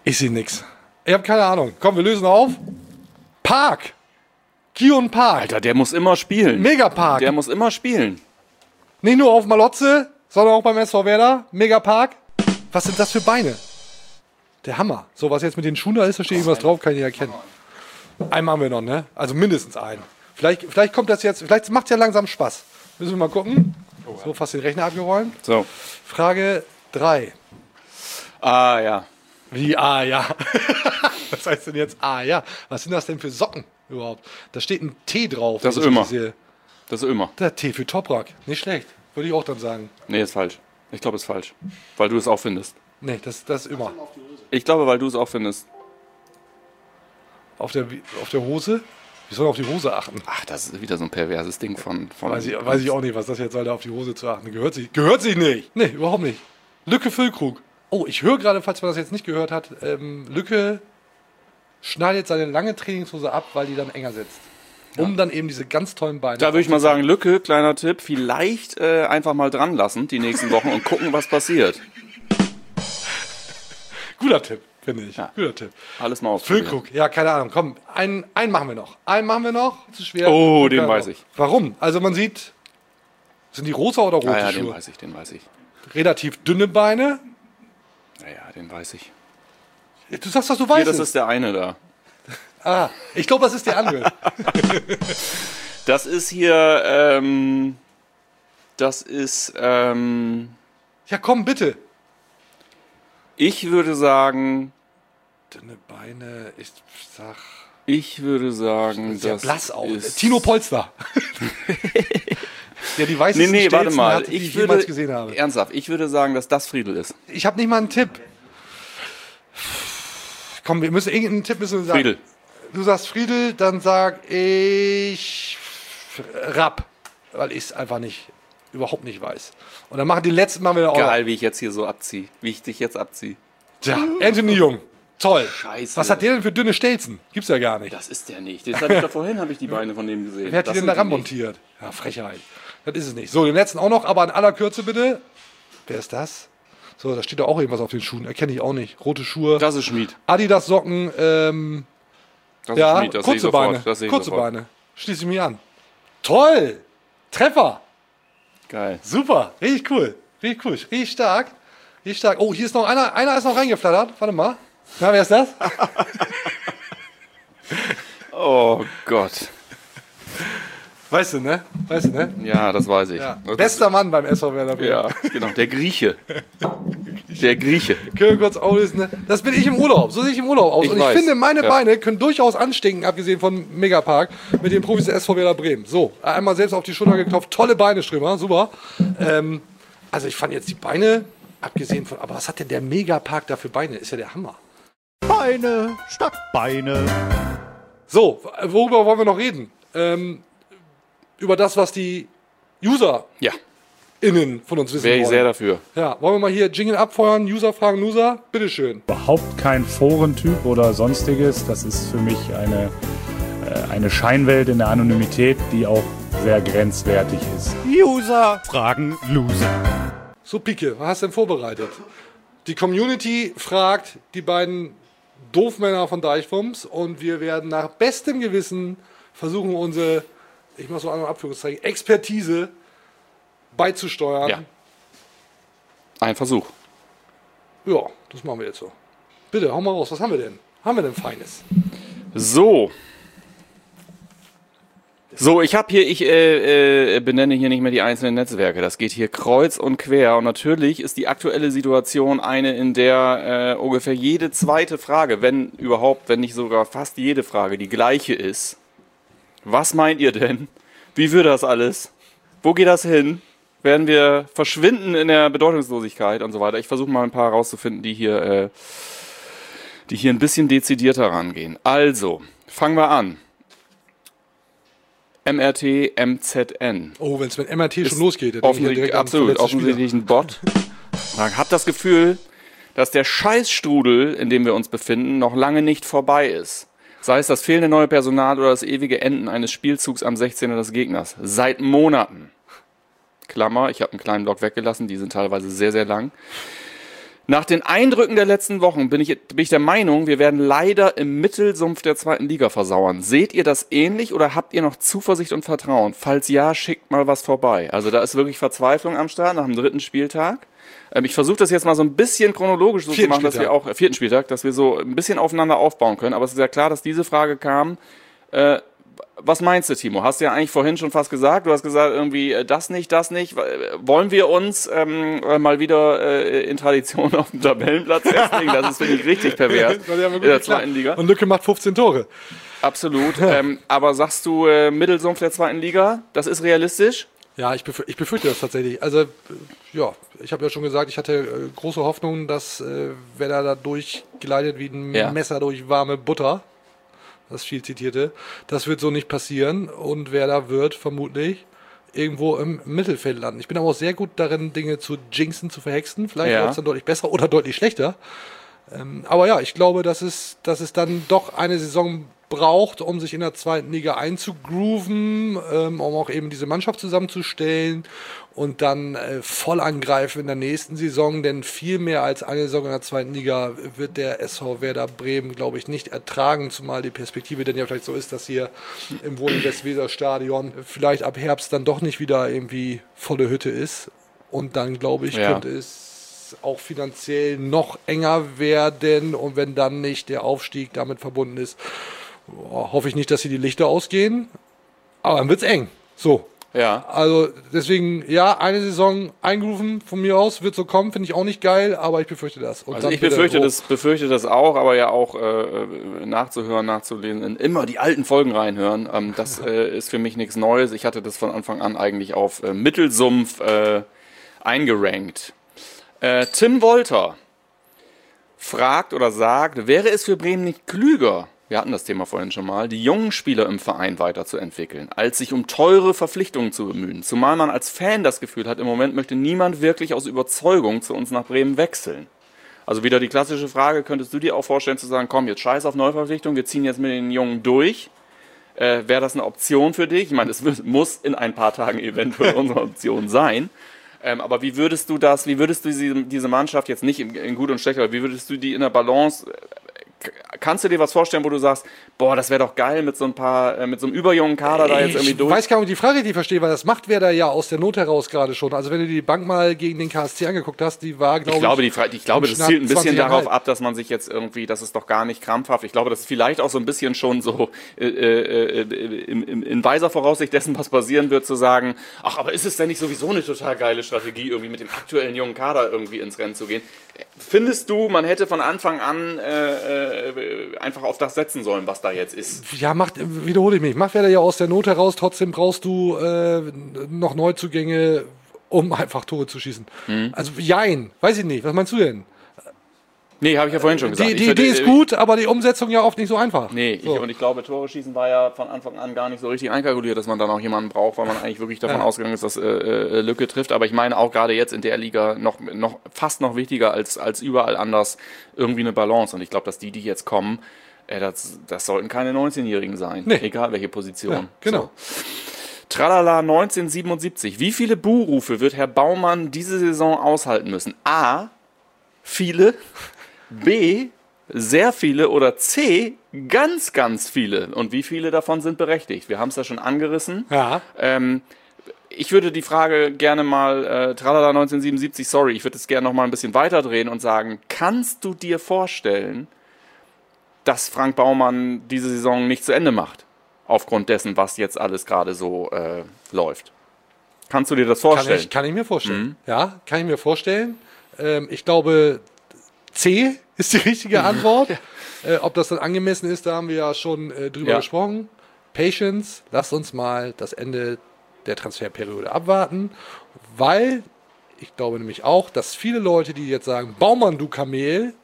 Ich sehe nix. Ich habe keine Ahnung. Komm, wir lösen auf. Park. Kion Park. Alter, der muss immer spielen. Megapark. Der muss immer spielen. Nicht nur auf Malotze, sondern auch beim S V Werder. Megapark. Was sind das für Beine? Der Hammer. So, was jetzt mit den Schuhen da ist, da steht irgendwas drauf, kann ich nicht erkennen. Einen haben wir noch, ne? Also mindestens einen. Vielleicht, vielleicht kommt das jetzt, vielleicht macht es ja langsam Spaß. Müssen wir mal gucken. So, fast den Rechner abgeräumt. So. Frage drei. Ah, ja. Wie, ah, ja. Was heißt denn jetzt, ah, ja? Was sind das denn für Socken überhaupt? Da steht ein T drauf. Das wenn ist ich immer. das sehe. Das ist immer. Der T für Toprak. Nicht schlecht. Würde ich auch dann sagen. Nee, ist falsch. Ich glaube, ist falsch. Weil du es auch findest. Nee, das, das ist immer. Ich glaube, weil du es auch findest. Auf der, auf der Hose? Wie soll man auf die Hose achten? Ach, das ist wieder so ein perverses Ding von... von Weiß ich, weiß ich auch nicht, was das jetzt soll, da auf die Hose zu achten. Gehört sich, gehört sich nicht. Nee, überhaupt nicht. Lücke Füllkrug. Oh, ich höre gerade, falls man das jetzt nicht gehört hat, ähm, Lücke schneidet seine lange Trainingshose ab, weil die dann enger sitzt. Um dann eben diese ganz tollen Beine... Da würde ich mal sagen, Lücke, kleiner Tipp, vielleicht äh, einfach mal dran lassen die nächsten Wochen und gucken, was passiert. Guter Tipp, finde ich. Ja. Guter Tipp. Alles mal ausprobieren. Füllkrug, ja, keine Ahnung. Komm, einen, einen machen wir noch. Einen machen wir noch. Zu schwer. Oh, den Ja, weiß ich. Warum? Also man sieht, sind die rosa oder rote Ah, ja, den Schuhe? weiß ich, den weiß ich. Relativ dünne Beine. Naja, den weiß ich. Du sagst, dass du weißt Hier, das es. ist der eine da. Ah, ich glaube, das ist der andere. Das ist hier, ähm... Das ist, ähm... Ja, komm, bitte. Ich würde sagen... Dünne Beine, ich sag... Ich würde sagen, Sehr das blass auch. ist... Tino Polster. Ja, die weißesten Nee, nee, warte Stelzen mal. hatte, die ich, Ich jemals würde, gesehen habe. ernsthaft, ich würde sagen, dass das Friedel ist. Ich habe nicht mal einen Tipp. Komm, wir müssen irgendeinen Tipp müssen wir sagen. Friedel. Du sagst Friedel, dann sag ich Rapp, weil ich es einfach nicht, überhaupt nicht weiß. Und dann machen die letzten Mal wieder auch. Geil, wie ich jetzt hier so abziehe. Wie ich dich jetzt abziehe. Tja, Anthony Jung. Toll. Scheiße. Was hat der denn für dünne Stelzen? Gibt's ja gar nicht. Das ist der nicht. Das habe ich da vorhin, habe ich die Beine von dem gesehen. Wer hat die Das denn sind da nicht. montiert? Ja, Frechheit. Das ist es nicht. So, den letzten auch noch, aber in aller Kürze bitte. Wer ist das? So, da steht doch auch irgendwas auf den Schuhen. Erkenne ich auch nicht. Rote Schuhe. Das ist Schmied. Adidas Socken, ähm, Das ja, ist Schmied, das sehe ich kurze sofort. Beine. Das sehe ich Kurze sofort. Beine. Schließe ich mich an. Toll! Treffer! Geil. Super, richtig cool. Richtig cool, richtig stark. Richtig stark. Oh, hier ist noch einer, einer ist noch reingeflattert. Warte mal. Na, wer ist das? Oh Gott. Weißt du, ne? Weißt du, ne? Ja, das weiß ich. Ja. Das Bester Mann beim S V Werder ist, Bremen. ja, genau. Der Grieche. Der Grieche. Können wir kurz auflösen, ne? Das bin ich im Urlaub. So sehe ich im Urlaub aus. Ich Und weiß. ich finde, meine Ja. Beine können durchaus anstinken, abgesehen von Megapark, mit den Profis des S V Werder Bremen. So, einmal selbst auf die Schulter geklopft. Tolle Beine, Strömer. Super. Ähm, also ich fand jetzt die Beine, abgesehen von, aber was hat denn der Megapark da für Beine? Ist ja der Hammer. Beine statt Beine. So, worüber wollen wir noch reden? Ähm, über das, was die User Ja, innen von uns wissen wäre ich wollen. sehr dafür. Ja, wollen wir mal hier Jingle abfeuern, User fragen User? Bitteschön. Überhaupt kein Forentyp oder sonstiges. Das ist für mich eine, äh, eine Scheinwelt in der Anonymität, die auch sehr grenzwertig ist. User fragen Loser. So, Pike, was hast du denn vorbereitet? Die Community fragt die beiden Doofmänner von Deichfums und wir werden nach bestem Gewissen versuchen, unsere, ich mache so an Abführungszeichen, Expertise beizusteuern. Ja. Ein Versuch. Ja, das machen wir jetzt so. Bitte, hau mal raus, was haben wir denn? Haben wir denn Feines? So. So, ich habe hier, ich äh, äh, benenne hier nicht mehr die einzelnen Netzwerke. Das geht hier kreuz und quer. Und natürlich ist die aktuelle Situation eine, in der äh, ungefähr jede zweite Frage, wenn überhaupt, wenn nicht sogar fast jede Frage die gleiche ist. Was meint ihr denn? Wie wird das alles? Wo geht das hin? Werden wir verschwinden in der Bedeutungslosigkeit und so weiter? Ich versuche mal ein paar herauszufinden, die hier, äh, die hier ein bisschen dezidierter rangehen. Also, fangen wir an. M R T M Z N. Oh, wenn es mit M R T Ist schon losgeht, dann denke ich ja Offensichtlich, direkt an absolut, verletzte Spieler. offensichtlich ein Bot. Ich habe das Gefühl, dass der Scheißstrudel, in dem wir uns befinden, noch lange nicht vorbei ist. Sei es das fehlende neue Personal oder das ewige Enden eines Spielzugs am sechzehner des Gegners. Seit Monaten. Klammer, ich habe einen kleinen Block weggelassen, die sind teilweise sehr, sehr lang. Nach den Eindrücken der letzten Wochen bin ich, bin ich der Meinung, wir werden leider im Mittelsumpf der zweiten Liga versauern. Seht ihr das ähnlich oder habt ihr noch Zuversicht und Vertrauen? Falls ja, schickt mal was vorbei. Also da ist wirklich Verzweiflung am Start nach dem dritten Spieltag. Ähm, ich versuche das jetzt mal so ein bisschen chronologisch so zu machen, dass wir auch, äh, vierten Spieltag, dass wir so ein bisschen aufeinander aufbauen können. Aber es ist ja klar, dass diese Frage kam, äh, was meinst du, Timo? Hast du ja eigentlich vorhin schon fast gesagt. Du hast gesagt, irgendwie äh, das nicht, das nicht. Wollen wir uns ähm, mal wieder äh, in Tradition auf dem Tabellenplatz festlegen? Das ist, finde ich, richtig pervers ja in der zweiten Liga. Und Lücke macht fünfzehn Tore. Absolut. ähm, aber sagst du, äh, Mittelsumpf der zweiten Liga, das ist realistisch? Ja, ich, befür ich befürchte das tatsächlich. Also, äh, ja, ich habe ja schon gesagt, ich hatte äh, große Hoffnung, dass äh, Werder da durchgleitet wie ein Ja. Messer durch warme Butter. Das viel zitierte. Das wird so nicht passieren und Werder wird vermutlich irgendwo im Mittelfeld landen. Ich bin aber auch sehr gut darin, Dinge zu jinxen, zu verhexen. Vielleicht Ja. läuft es dann deutlich besser oder deutlich schlechter. Ähm, aber ja, ich glaube, dass es, dass es dann doch eine Saison braucht, um sich in der zweiten Liga einzugrooven, ähm, um auch eben diese Mannschaft zusammenzustellen und dann äh, voll angreifen in der nächsten Saison, denn viel mehr als eine Saison in der zweiten Liga wird der S V Werder Bremen, glaube ich, nicht ertragen, zumal die Perspektive denn ja vielleicht so ist, dass hier im Wohnen-Westweser-Stadion vielleicht ab Herbst dann doch nicht wieder irgendwie volle Hütte ist und dann, glaube ich, Ja. könnte es auch finanziell noch enger werden und wenn dann nicht der Aufstieg damit verbunden ist, hoffe ich nicht, dass hier die Lichter ausgehen, aber dann wird's eng. So. Ja. Also deswegen, ja, eine Saison eingerufen von mir aus, wird so kommen, finde ich auch nicht geil, aber ich befürchte das. Und Also dann ich wird er befürchte hoch. das, befürchte das auch, aber ja auch äh, nachzuhören, nachzulesen, in immer die alten Folgen reinhören. Ähm, das äh, ist für mich nichts Neues. Ich hatte das von Anfang an eigentlich auf äh, Mittelsumpf äh, eingerankt. Äh, Tim Wolter fragt oder sagt, wäre es für Bremen nicht klüger, wir hatten das Thema vorhin schon mal, die jungen Spieler im Verein weiterzuentwickeln, als sich um teure Verpflichtungen zu bemühen. Zumal man als Fan das Gefühl hat, im Moment möchte niemand wirklich aus Überzeugung zu uns nach Bremen wechseln. Also wieder die klassische Frage, könntest du dir auch vorstellen zu sagen, komm, jetzt scheiß auf Neuverpflichtung, wir ziehen jetzt mit den Jungen durch. Äh, wäre das eine Option für dich? Ich meine, es wird, muss in ein paar Tagen eventuell unsere Option sein. Ähm, aber wie würdest du das, wie würdest du diese, diese Mannschaft jetzt nicht in, in gut und schlecht, aber wie würdest du die in der Balance, kannst du dir was vorstellen, wo du sagst, boah, das wäre doch geil mit so ein paar, äh, mit so einem überjungen Kader da jetzt irgendwie Ich durch? weiß gar nicht, ob ich die Frage richtig verstehe, weil das macht Werder ja aus der Not heraus gerade schon. Also wenn du die Bank mal gegen den K S C angeguckt hast, die war, glaube ich, Ich glaube, die, Fra- ich glaube, im das Schnapp zielt ein bisschen zwanzig darauf Komma fünf. ab, dass man sich jetzt irgendwie, das ist doch gar nicht krampfhaft. Ich glaube, das ist vielleicht auch so ein bisschen schon so äh, äh, äh, in, in, in weiser Voraussicht dessen, was passieren wird, zu sagen, ach, aber ist es denn nicht sowieso eine total geile Strategie, irgendwie mit dem aktuellen jungen Kader irgendwie ins Rennen zu gehen? Findest du, man hätte von Anfang an äh, äh, einfach auf das setzen sollen, was da jetzt ist? Ja, macht, wiederhole ich mich, macht Werder ja aus der Not heraus, trotzdem brauchst du äh, noch Neuzugänge, um einfach Tore zu schießen. Mhm. Also jein, weiß ich nicht, was meinst du denn? Nee, habe ich ja vorhin schon gesagt. Die, Ich die finde, Idee ist äh, gut, aber die Umsetzung ja oft nicht so einfach. Nee, so. ich, und ich glaube, Tore schießen war ja von Anfang an gar nicht so richtig einkalkuliert, dass man dann auch jemanden braucht, weil man eigentlich wirklich davon Ja. ausgegangen ist, dass äh, äh, Lücke trifft. Aber ich meine auch gerade jetzt in der Liga noch, noch fast noch wichtiger als, als überall anders irgendwie eine Balance. Und ich glaube, dass die, die jetzt kommen, äh, das, das sollten keine neunzehnjährigen sein. Nee. Egal welche Position. Ja, genau. So. Tralala neunzehnhundertsiebenundsiebzig. Wie viele Buhrufe wird Herr Baumann diese Saison aushalten müssen? A. Viele. B. Sehr viele. Oder C. Ganz, ganz viele. Und wie viele davon sind berechtigt? Wir haben es ja schon angerissen. Ja. Ähm, ich würde die Frage gerne mal, äh, Tralala neunzehnhundertsiebenundsiebzig, sorry, ich würde es gerne noch mal ein bisschen weiterdrehen und sagen, kannst du dir vorstellen, dass Frank Baumann diese Saison nicht zu Ende macht? Aufgrund dessen, was jetzt alles gerade so äh, läuft. Kannst du dir das Kann vorstellen? ich, kann ich mir vorstellen. Mhm. Ja, kann ich mir vorstellen. Ähm, ich glaube, C ist die richtige Antwort. äh, ob das dann angemessen ist, da haben wir ja schon äh, drüber Ja. gesprochen. Patience, lasst uns mal das Ende der Transferperiode abwarten, weil ich glaube nämlich auch, dass viele Leute, die jetzt sagen, Baumann, du Kamel,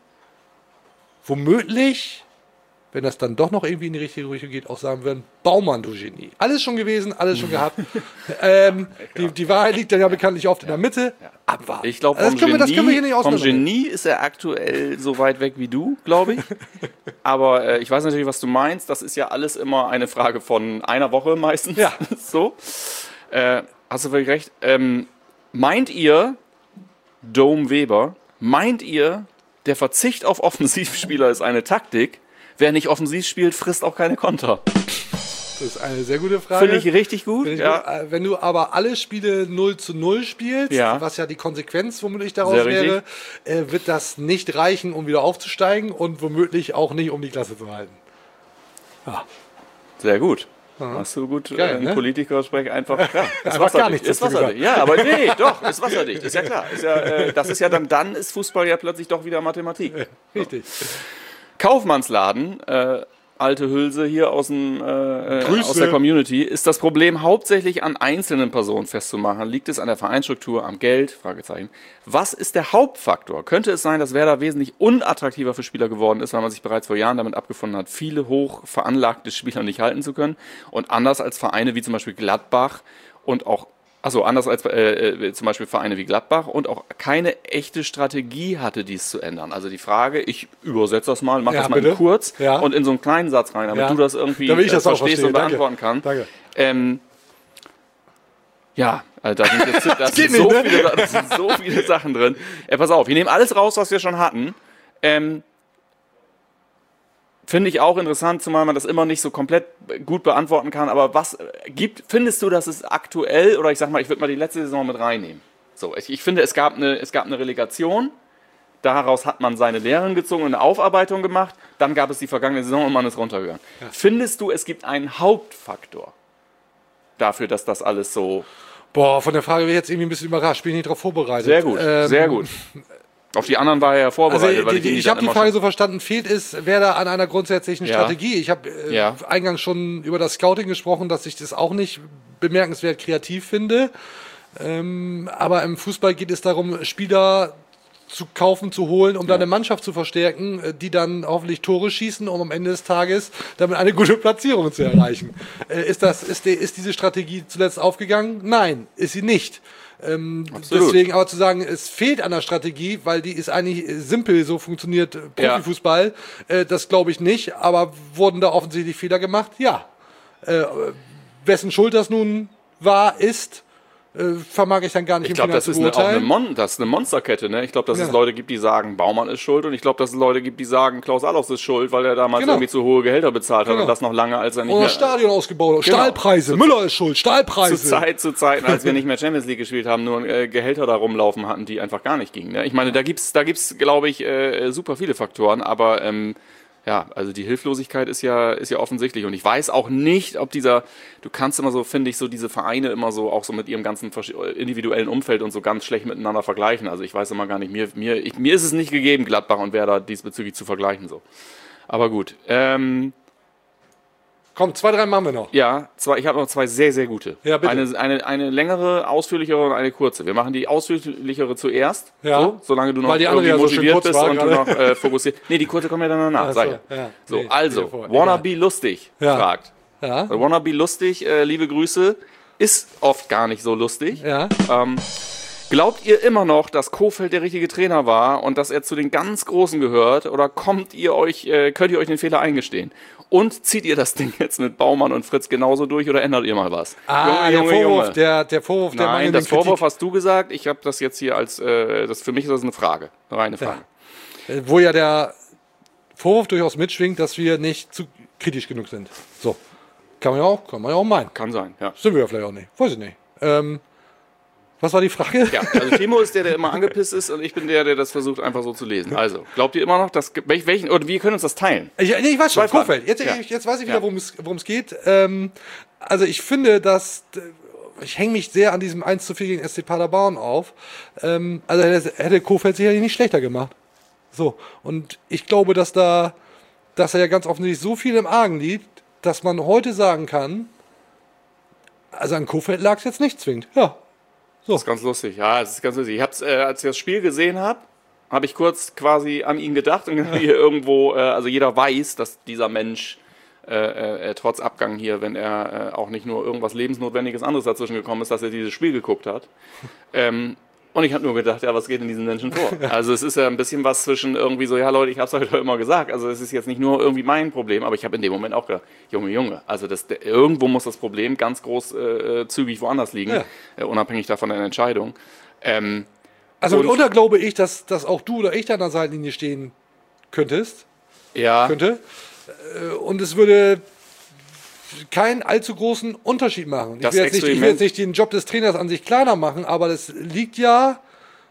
womöglich, wenn das dann doch noch irgendwie in die richtige Richtung geht, auch sagen würden, Baumann, du Genie. Alles schon gewesen, alles schon gehabt. ähm, die, die Wahrheit liegt dann ja bekanntlich oft in der Mitte. Abwarten. Ich glaube, das vom, können wir- das können wir hier Genie- nicht vom auseinandernehmen. Genie ist er aktuell so weit weg wie du, glaube ich. Aber äh, ich weiß natürlich, was du meinst. Das ist ja alles immer eine Frage von einer Woche meistens. Ja. So. Äh, hast du völlig recht. Ähm, meint ihr, Dome Weber Meint ihr, der Verzicht auf Offensivspieler ist eine Taktik? Wer nicht offensiv spielt, frisst auch keine Konter. Das ist eine sehr gute Frage. Finde ich richtig gut. Finde ich ja. gut. Wenn du aber alle Spiele null zu null spielst, ja. was ja die Konsequenz womöglich daraus Sehr wäre, äh, wird das nicht reichen, um wieder aufzusteigen und womöglich auch nicht, um die Klasse zu halten. Ja. Sehr gut. Aha. Hast du gut, Geil, äh, ein ne? Politiker sprechen einfach, ja, ist Einfach wasserdicht, gar nichts ist dazu wasserdicht. Ja, aber nee, doch, ist wasserdicht, ist ja klar. Ist ja, äh, das ist ja dann, dann ist Fußball ja plötzlich doch wieder Mathematik. Ja, richtig. Kaufmannsladen, äh, alte Hülse hier aus, dem, äh, Grüße. aus der Community, ist das Problem hauptsächlich an einzelnen Personen festzumachen? Liegt es an der Vereinsstruktur, am Geld? Fragezeichen. Was ist der Hauptfaktor? Könnte es sein, dass Werder wesentlich unattraktiver für Spieler geworden ist, weil man sich bereits vor Jahren damit abgefunden hat, viele hoch veranlagte Spieler nicht halten zu können? Und anders als Vereine wie zum Beispiel Gladbach und auch Also anders als äh, äh, zum Beispiel Vereine wie Gladbach und auch keine echte Strategie hatte, dies zu ändern. Also die Frage, ich übersetze das mal, mach Ja, das mal bitte. kurz Ja. und in so einen kleinen Satz rein, damit Ja. du das irgendwie Damit ich das äh, auch verstehst verstehe. und beantworten Danke. kannst. Danke. Ähm, ja, also da sind, jetzt, da sind, geht so, nicht, ne? viele, da sind so viele Sachen drin. Äh, pass auf, wir nehmen alles raus, was wir schon hatten. Ähm, Finde ich auch interessant, zumal man das immer nicht so komplett gut beantworten kann. Aber was äh, gibt, findest du, dass es aktuell, oder ich sag mal, ich würde mal die letzte Saison mit reinnehmen. So, ich, ich finde, es gab, eine, es gab eine Relegation. Daraus hat man seine Lehren gezogen und eine Aufarbeitung gemacht. Dann gab es die vergangene Saison und man ist runtergegangen. Ja. Findest du, es gibt einen Hauptfaktor dafür, dass das alles so... Boah, von der Frage bin ich jetzt irgendwie ein bisschen überrascht. Bin ich nicht darauf vorbereitet. Sehr gut, Ähm, sehr gut. Auf die anderen war er ja vorbereitet. Also, weil die, die, die ich habe die dann Frage immer so verstanden, fehlt es, wer da an einer grundsätzlichen Ja. Strategie? Ich habe äh, Ja. eingangs schon über das Scouting gesprochen, dass ich das auch nicht bemerkenswert kreativ finde. Ähm, aber im Fußball geht es darum, Spieler zu kaufen, zu holen, um Ja. dann eine Mannschaft zu verstärken, äh, die dann hoffentlich Tore schießen, um am Ende des Tages damit eine gute Platzierung zu erreichen. Äh, ist, das, ist, die, ist diese Strategie zuletzt aufgegangen? Nein, ist sie nicht. Ähm, Absolut. deswegen aber zu sagen, es fehlt an der Strategie, weil die ist eigentlich simpel, so funktioniert äh, Profifußball, äh, das glaube ich nicht, aber wurden da offensichtlich Fehler gemacht? Ja. Äh, wessen Schuld das nun war, ist, äh, vermag ich dann gar nicht Ich glaube, Finale das, zu ist eine, auch eine, beurteilen. Mon das ist eine Monsterkette. Ne? Ich glaube, dass Ja. es Leute gibt, die sagen, Baumann ist schuld. Und ich glaube, dass es Leute gibt, die sagen, Klaus Allofs ist schuld, weil er damals Genau. irgendwie zu hohe Gehälter bezahlt hat. Genau. Und das noch lange, als er nicht Oder mehr... das Stadion ausgebaut hat. Genau. Stahlpreise, Müller ist schuld, Stahlpreise. Zu Zeit, zu Zeiten, als wir nicht mehr Champions League gespielt haben, nur äh, Gehälter da rumlaufen hatten, die einfach gar nicht gingen. Ne? Ich meine, da gibt's, da gibt's, glaube ich, äh, super viele Faktoren, aber ähm, ja, also die Hilflosigkeit ist ja, ist ja offensichtlich. Und ich weiß auch nicht, ob dieser, du kannst immer so, finde ich, so diese Vereine immer so, auch so mit ihrem ganzen individuellen Umfeld und so ganz schlecht miteinander vergleichen. Also ich weiß immer gar nicht, mir, mir, ich, mir ist es nicht gegeben, Gladbach und Werder diesbezüglich zu vergleichen. So. Aber gut. Ähm, Komm, zwei, drei machen wir noch. ja, zwei, ich habe noch zwei sehr, sehr gute. Ja, bitte. Eine, eine, eine längere, ausführlichere und eine kurze. Wir machen die ausführlichere zuerst, Ja. so, solange du noch Weil die andere irgendwie ja so schön motiviert kurz bist war und du gerade. noch äh, fokussiert. Nee, die kurze kommt ja dann danach, Ach sag so, ich. ja. So, Nee, also, steht vor. Wanna Ja. be lustig, Ja. fragt. Ja. Wanna be lustig, äh, liebe Grüße, ist oft gar nicht so lustig. Ja. Ähm, glaubt ihr immer noch, dass Kohfeldt der richtige Trainer war und dass er zu den ganz Großen gehört? Oder kommt ihr euch, äh, könnt ihr euch den Fehler eingestehen? Und zieht ihr das Ding jetzt mit Baumann und Fritz genauso durch oder ändert ihr mal was? Ah, der Vorwurf, der, der Vorwurf der Nein, mangelnden das Vorwurf Kritik. hast du gesagt. Ich habe das jetzt hier als, äh, das für mich ist das eine Frage, eine reine Frage. Äh, Wo ja der Vorwurf durchaus mitschwingt, dass wir nicht zu kritisch genug sind. So. Kann man ja auch, kann man ja auch meinen. Kann sein, ja. Sind wir ja vielleicht auch nicht. Weiß ich nicht. Ähm, was war die Frage? Ja, also Timo ist der, der immer angepisst ist und ich bin der, der das versucht einfach so zu lesen. Also, glaubt ihr immer noch, dass, welch- welchen, oder wir können uns das teilen? Ich, nee, ich weiß schon, Zwei Fragen. Vorfeld. Jetzt, Ja. ich, jetzt weiß ich wieder, Ja. worum es worum es geht. Ähm, also ich finde, dass äh, ich hänge mich sehr an diesem eins zu vier gegen S C Paderborn auf. Ähm, also hätte, hätte Kohfeldt sicherlich nicht schlechter gemacht. So. Und ich glaube, dass da, dass er ja ganz offensichtlich so viel im Argen liegt, dass man heute sagen kann, also an Kohfeldt lag es jetzt nicht zwingend. Ja. Das ist ganz lustig. Ja, das ist ganz lustig. Ich hab's, äh, als ich das Spiel gesehen habe, habe ich kurz quasi an ihn gedacht und hier irgendwo, äh, also jeder weiß, dass dieser Mensch äh, äh, trotz Abgang hier, wenn er äh, auch nicht nur irgendwas lebensnotwendiges anderes dazwischen gekommen ist, dass er dieses Spiel geguckt hat. Ähm, und ich habe nur gedacht, ja, was geht in diesen Menschen vor? Also es ist ja ein bisschen was zwischen irgendwie so, ja Leute, ich habe es heute immer gesagt, also es ist jetzt nicht nur irgendwie mein Problem, aber ich habe in dem Moment auch gedacht, Junge, Junge, also das, der, irgendwo muss das Problem ganz groß äh, zügig woanders liegen, Ja. äh, unabhängig davon der Entscheidung. Ähm, Also Und- mitunter glaube ich, dass, dass auch du oder ich da an der Seitenlinie stehen könntest. Ja, Könnte. Äh, Und es würde keinen allzu großen Unterschied machen. Ich Das will, jetzt nicht, ich will Experiment- jetzt nicht den Job des Trainers an sich kleiner machen, aber das liegt ja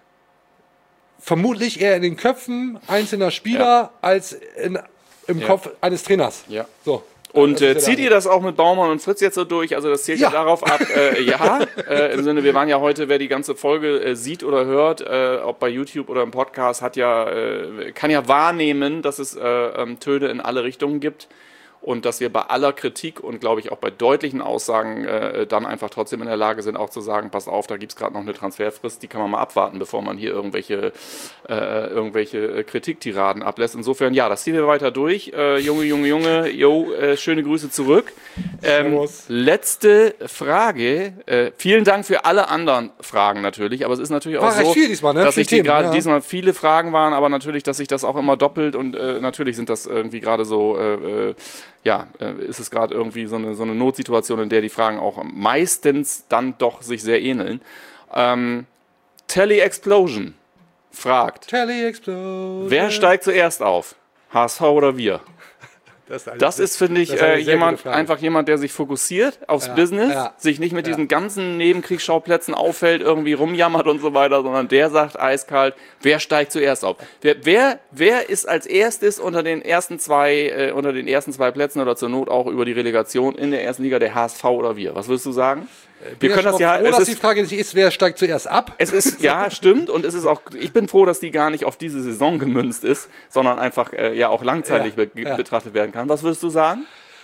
vermutlich eher in den Köpfen einzelner Spieler Ja. als in, im Ja. Kopf eines Trainers. Ja. So. Und Das äh, ist ja zieht der ihr das auch mit Baumann und Fritz jetzt so durch? Also das zählt ja, Ja. darauf ab. Äh, ja, äh, im Sinne, wir waren ja heute, wer die ganze Folge äh, sieht oder hört, äh, ob bei YouTube oder im Podcast, hat ja, äh, kann ja wahrnehmen, dass es äh, ähm, Töne in alle Richtungen gibt. Und dass wir bei aller Kritik und, glaube ich, auch bei deutlichen Aussagen äh, dann einfach trotzdem in der Lage sind, auch zu sagen, pass auf, da gibt es gerade noch eine Transferfrist, die kann man mal abwarten, bevor man hier irgendwelche, äh, irgendwelche Kritiktiraden ablässt. Insofern, ja, das ziehen wir weiter durch. Äh, Junge, Junge, Junge, jo, äh, schöne Grüße zurück. Ähm, Servus. letzte Frage. Äh, vielen Dank für alle anderen Fragen natürlich, aber es ist natürlich War auch recht so, viel diesmal, ne? dass Viel ich die Themen, gerade ja. diesmal viele Fragen waren, aber natürlich, dass sich das auch immer doppelt und äh, natürlich sind das irgendwie gerade so, äh, äh, ja, äh, ist es gerade irgendwie so eine, so eine Notsituation, in der die Fragen auch meistens dann doch sich sehr ähneln. Ähm, Telly Explosion fragt, Telly Explosion. wer steigt zuerst auf? H S V oder wir? Das ist, eine- Das ist, finde ich, das ist eine äh, sehr jemand, gute Frage. einfach jemand, der sich fokussiert aufs Business, ja. sich nicht mit diesen ganzen Nebenkriegsschauplätzen auffällt, irgendwie rumjammert und so weiter, sondern der sagt eiskalt, wer steigt zuerst auf? Wer, wer, wer ist als erstes unter den ersten zwei, äh, unter den ersten zwei Plätzen oder zur Not auch über die Relegation in der ersten Liga, der H S V oder wir? Was würdest du sagen? Wir können das ja, froh, es dass ist, die Frage nicht ist, wer steigt zuerst ab. es ist, ja, stimmt. Und es ist auch, ich bin froh, dass die gar nicht auf diese Saison gemünzt ist, sondern einfach äh, ja auch langzeitig Ja, be ja. betrachtet werden kann. Was würdest du sagen?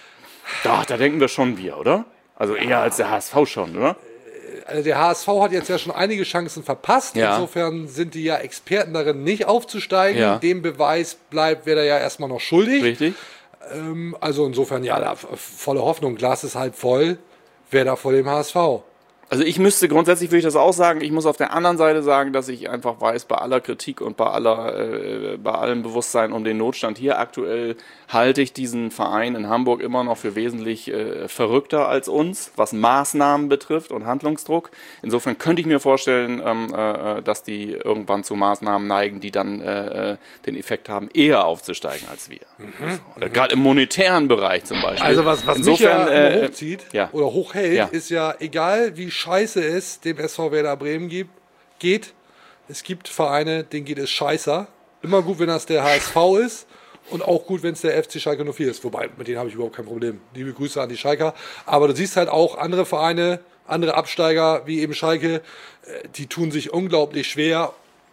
Doch, da denken wir schon wir, oder? Also eher als der H S V schon, oder? Also der H S V hat jetzt ja schon einige Chancen verpasst. Ja. Insofern sind die ja Experten darin, nicht aufzusteigen. Ja. Dem Beweis bleibt, wäre er ja erstmal noch schuldig. Richtig? Ähm, also insofern, ja, da, volle Hoffnung. Glas ist halb voll. Wer da vor dem H S V? Also ich müsste grundsätzlich, würde ich das auch sagen, ich muss auf der anderen Seite sagen, dass ich einfach weiß, bei aller Kritik und bei aller, äh, bei allem Bewusstsein um den Notstand hier aktuell halte ich diesen Verein in Hamburg immer noch für wesentlich äh, verrückter als uns, was Maßnahmen betrifft und Handlungsdruck. Insofern könnte ich mir vorstellen, ähm, äh, dass die irgendwann zu Maßnahmen neigen, die dann äh, den Effekt haben, eher aufzusteigen als wir. Mhm. Oder gerade im monetären Bereich zum Beispiel. Also was, was Insofern, mich ja äh, immer hochzieht ja. oder hochhält, Ja. ist ja, egal wie scheiße es dem S V Werder Bremen gibt, geht, es gibt Vereine, denen geht es scheißer. Immer gut, wenn das der H S V ist und auch gut, wenn es der F C Schalke null vier ist. Wobei, mit denen habe ich überhaupt kein Problem. Liebe Grüße an die Schalker. Aber du siehst halt auch andere Vereine, andere Absteiger, wie eben Schalke, äh, die tun sich unglaublich schwer.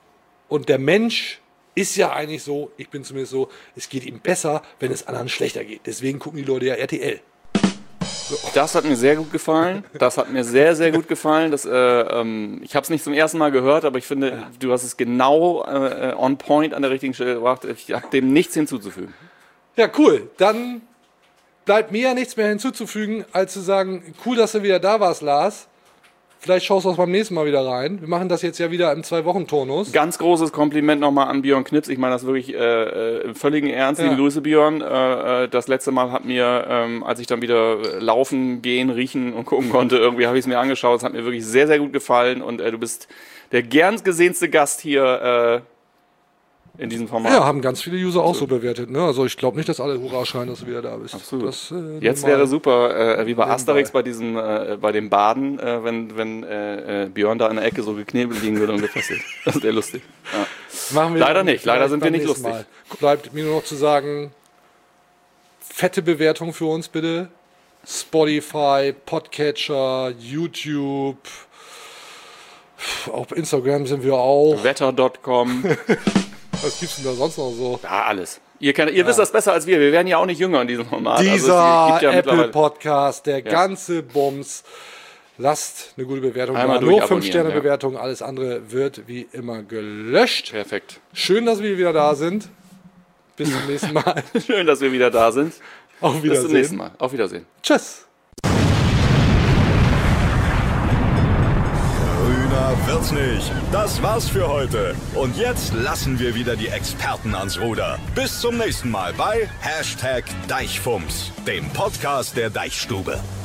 Und der Mensch ist ja eigentlich so, ich bin zumindest so, es geht ihm besser, wenn es anderen schlechter geht. Deswegen gucken die Leute ja R T L. Das hat mir sehr gut gefallen. Das hat mir sehr, sehr gut gefallen. Das, äh, ähm, ich habe es nicht zum ersten Mal gehört, aber ich finde, ja. du hast es genau äh, on point an der richtigen Stelle gebracht. Ich habe dem nichts hinzuzufügen. Ja, cool. Dann bleibt mir ja nichts mehr hinzuzufügen, als zu sagen, cool, dass du wieder da warst, Lars. Vielleicht schaust du auch beim nächsten Mal wieder rein. Wir machen das jetzt ja wieder im Zwei-Wochen-Turnus. Ganz großes Kompliment nochmal an Björn Knips. Ich meine das wirklich äh, im völligen Ernst. Ja. Liebe Grüße, Björn. Äh, das letzte Mal hat mir, ähm, als ich dann wieder laufen, gehen, riechen und gucken konnte, irgendwie habe ich es mir angeschaut. Es hat mir wirklich sehr, sehr gut gefallen. Und äh, du bist der gern gesehenste Gast hier äh, in diesem Format. Ja, haben ganz viele User auch so bewertet. Ne? Also ich glaube nicht, dass alle Hurra schreien, dass du wieder da bist. Absolut. Das, äh, Jetzt normal. wäre super, äh, wie bei Nebenbei. Asterix bei diesem, äh, bei dem Baden, äh, wenn, wenn äh, äh, Björn da in der Ecke so geknebelt liegen würde und gefesselt. Das wäre lustig. Ja. Machen wir Leider dann nicht, leider vielleicht sind wir beim nicht nächsten lustig. Mal. Bleibt mir nur noch zu sagen, fette Bewertung für uns bitte. Spotify, Podcatcher, YouTube, auf Instagram sind wir auch. Wetter Punkt com. Was gibt's denn da sonst noch so? Ja, alles. Ihr, kennt, ihr wisst das besser als wir. Wir werden ja auch nicht jünger in diesem Format. Dieser also es gibt ja Apple mittlerweile- Podcast, der ganze Bums. Lasst eine gute Bewertung da. Einmal Nur durchabonnieren, fünf Sterne Bewertung, alles andere wird wie immer gelöscht. Perfekt. Schön, dass wir wieder da sind. Bis zum nächsten Mal. Schön, dass wir wieder da sind. Auf Bis Wiedersehen. zum nächsten Mal. Auf Wiedersehen. Tschüss. Grüner wird's nicht. Das war's für heute. Und jetzt lassen wir wieder die Experten ans Ruder. Bis zum nächsten Mal bei Hashtag Deichfumms, dem Podcast der Deichstube.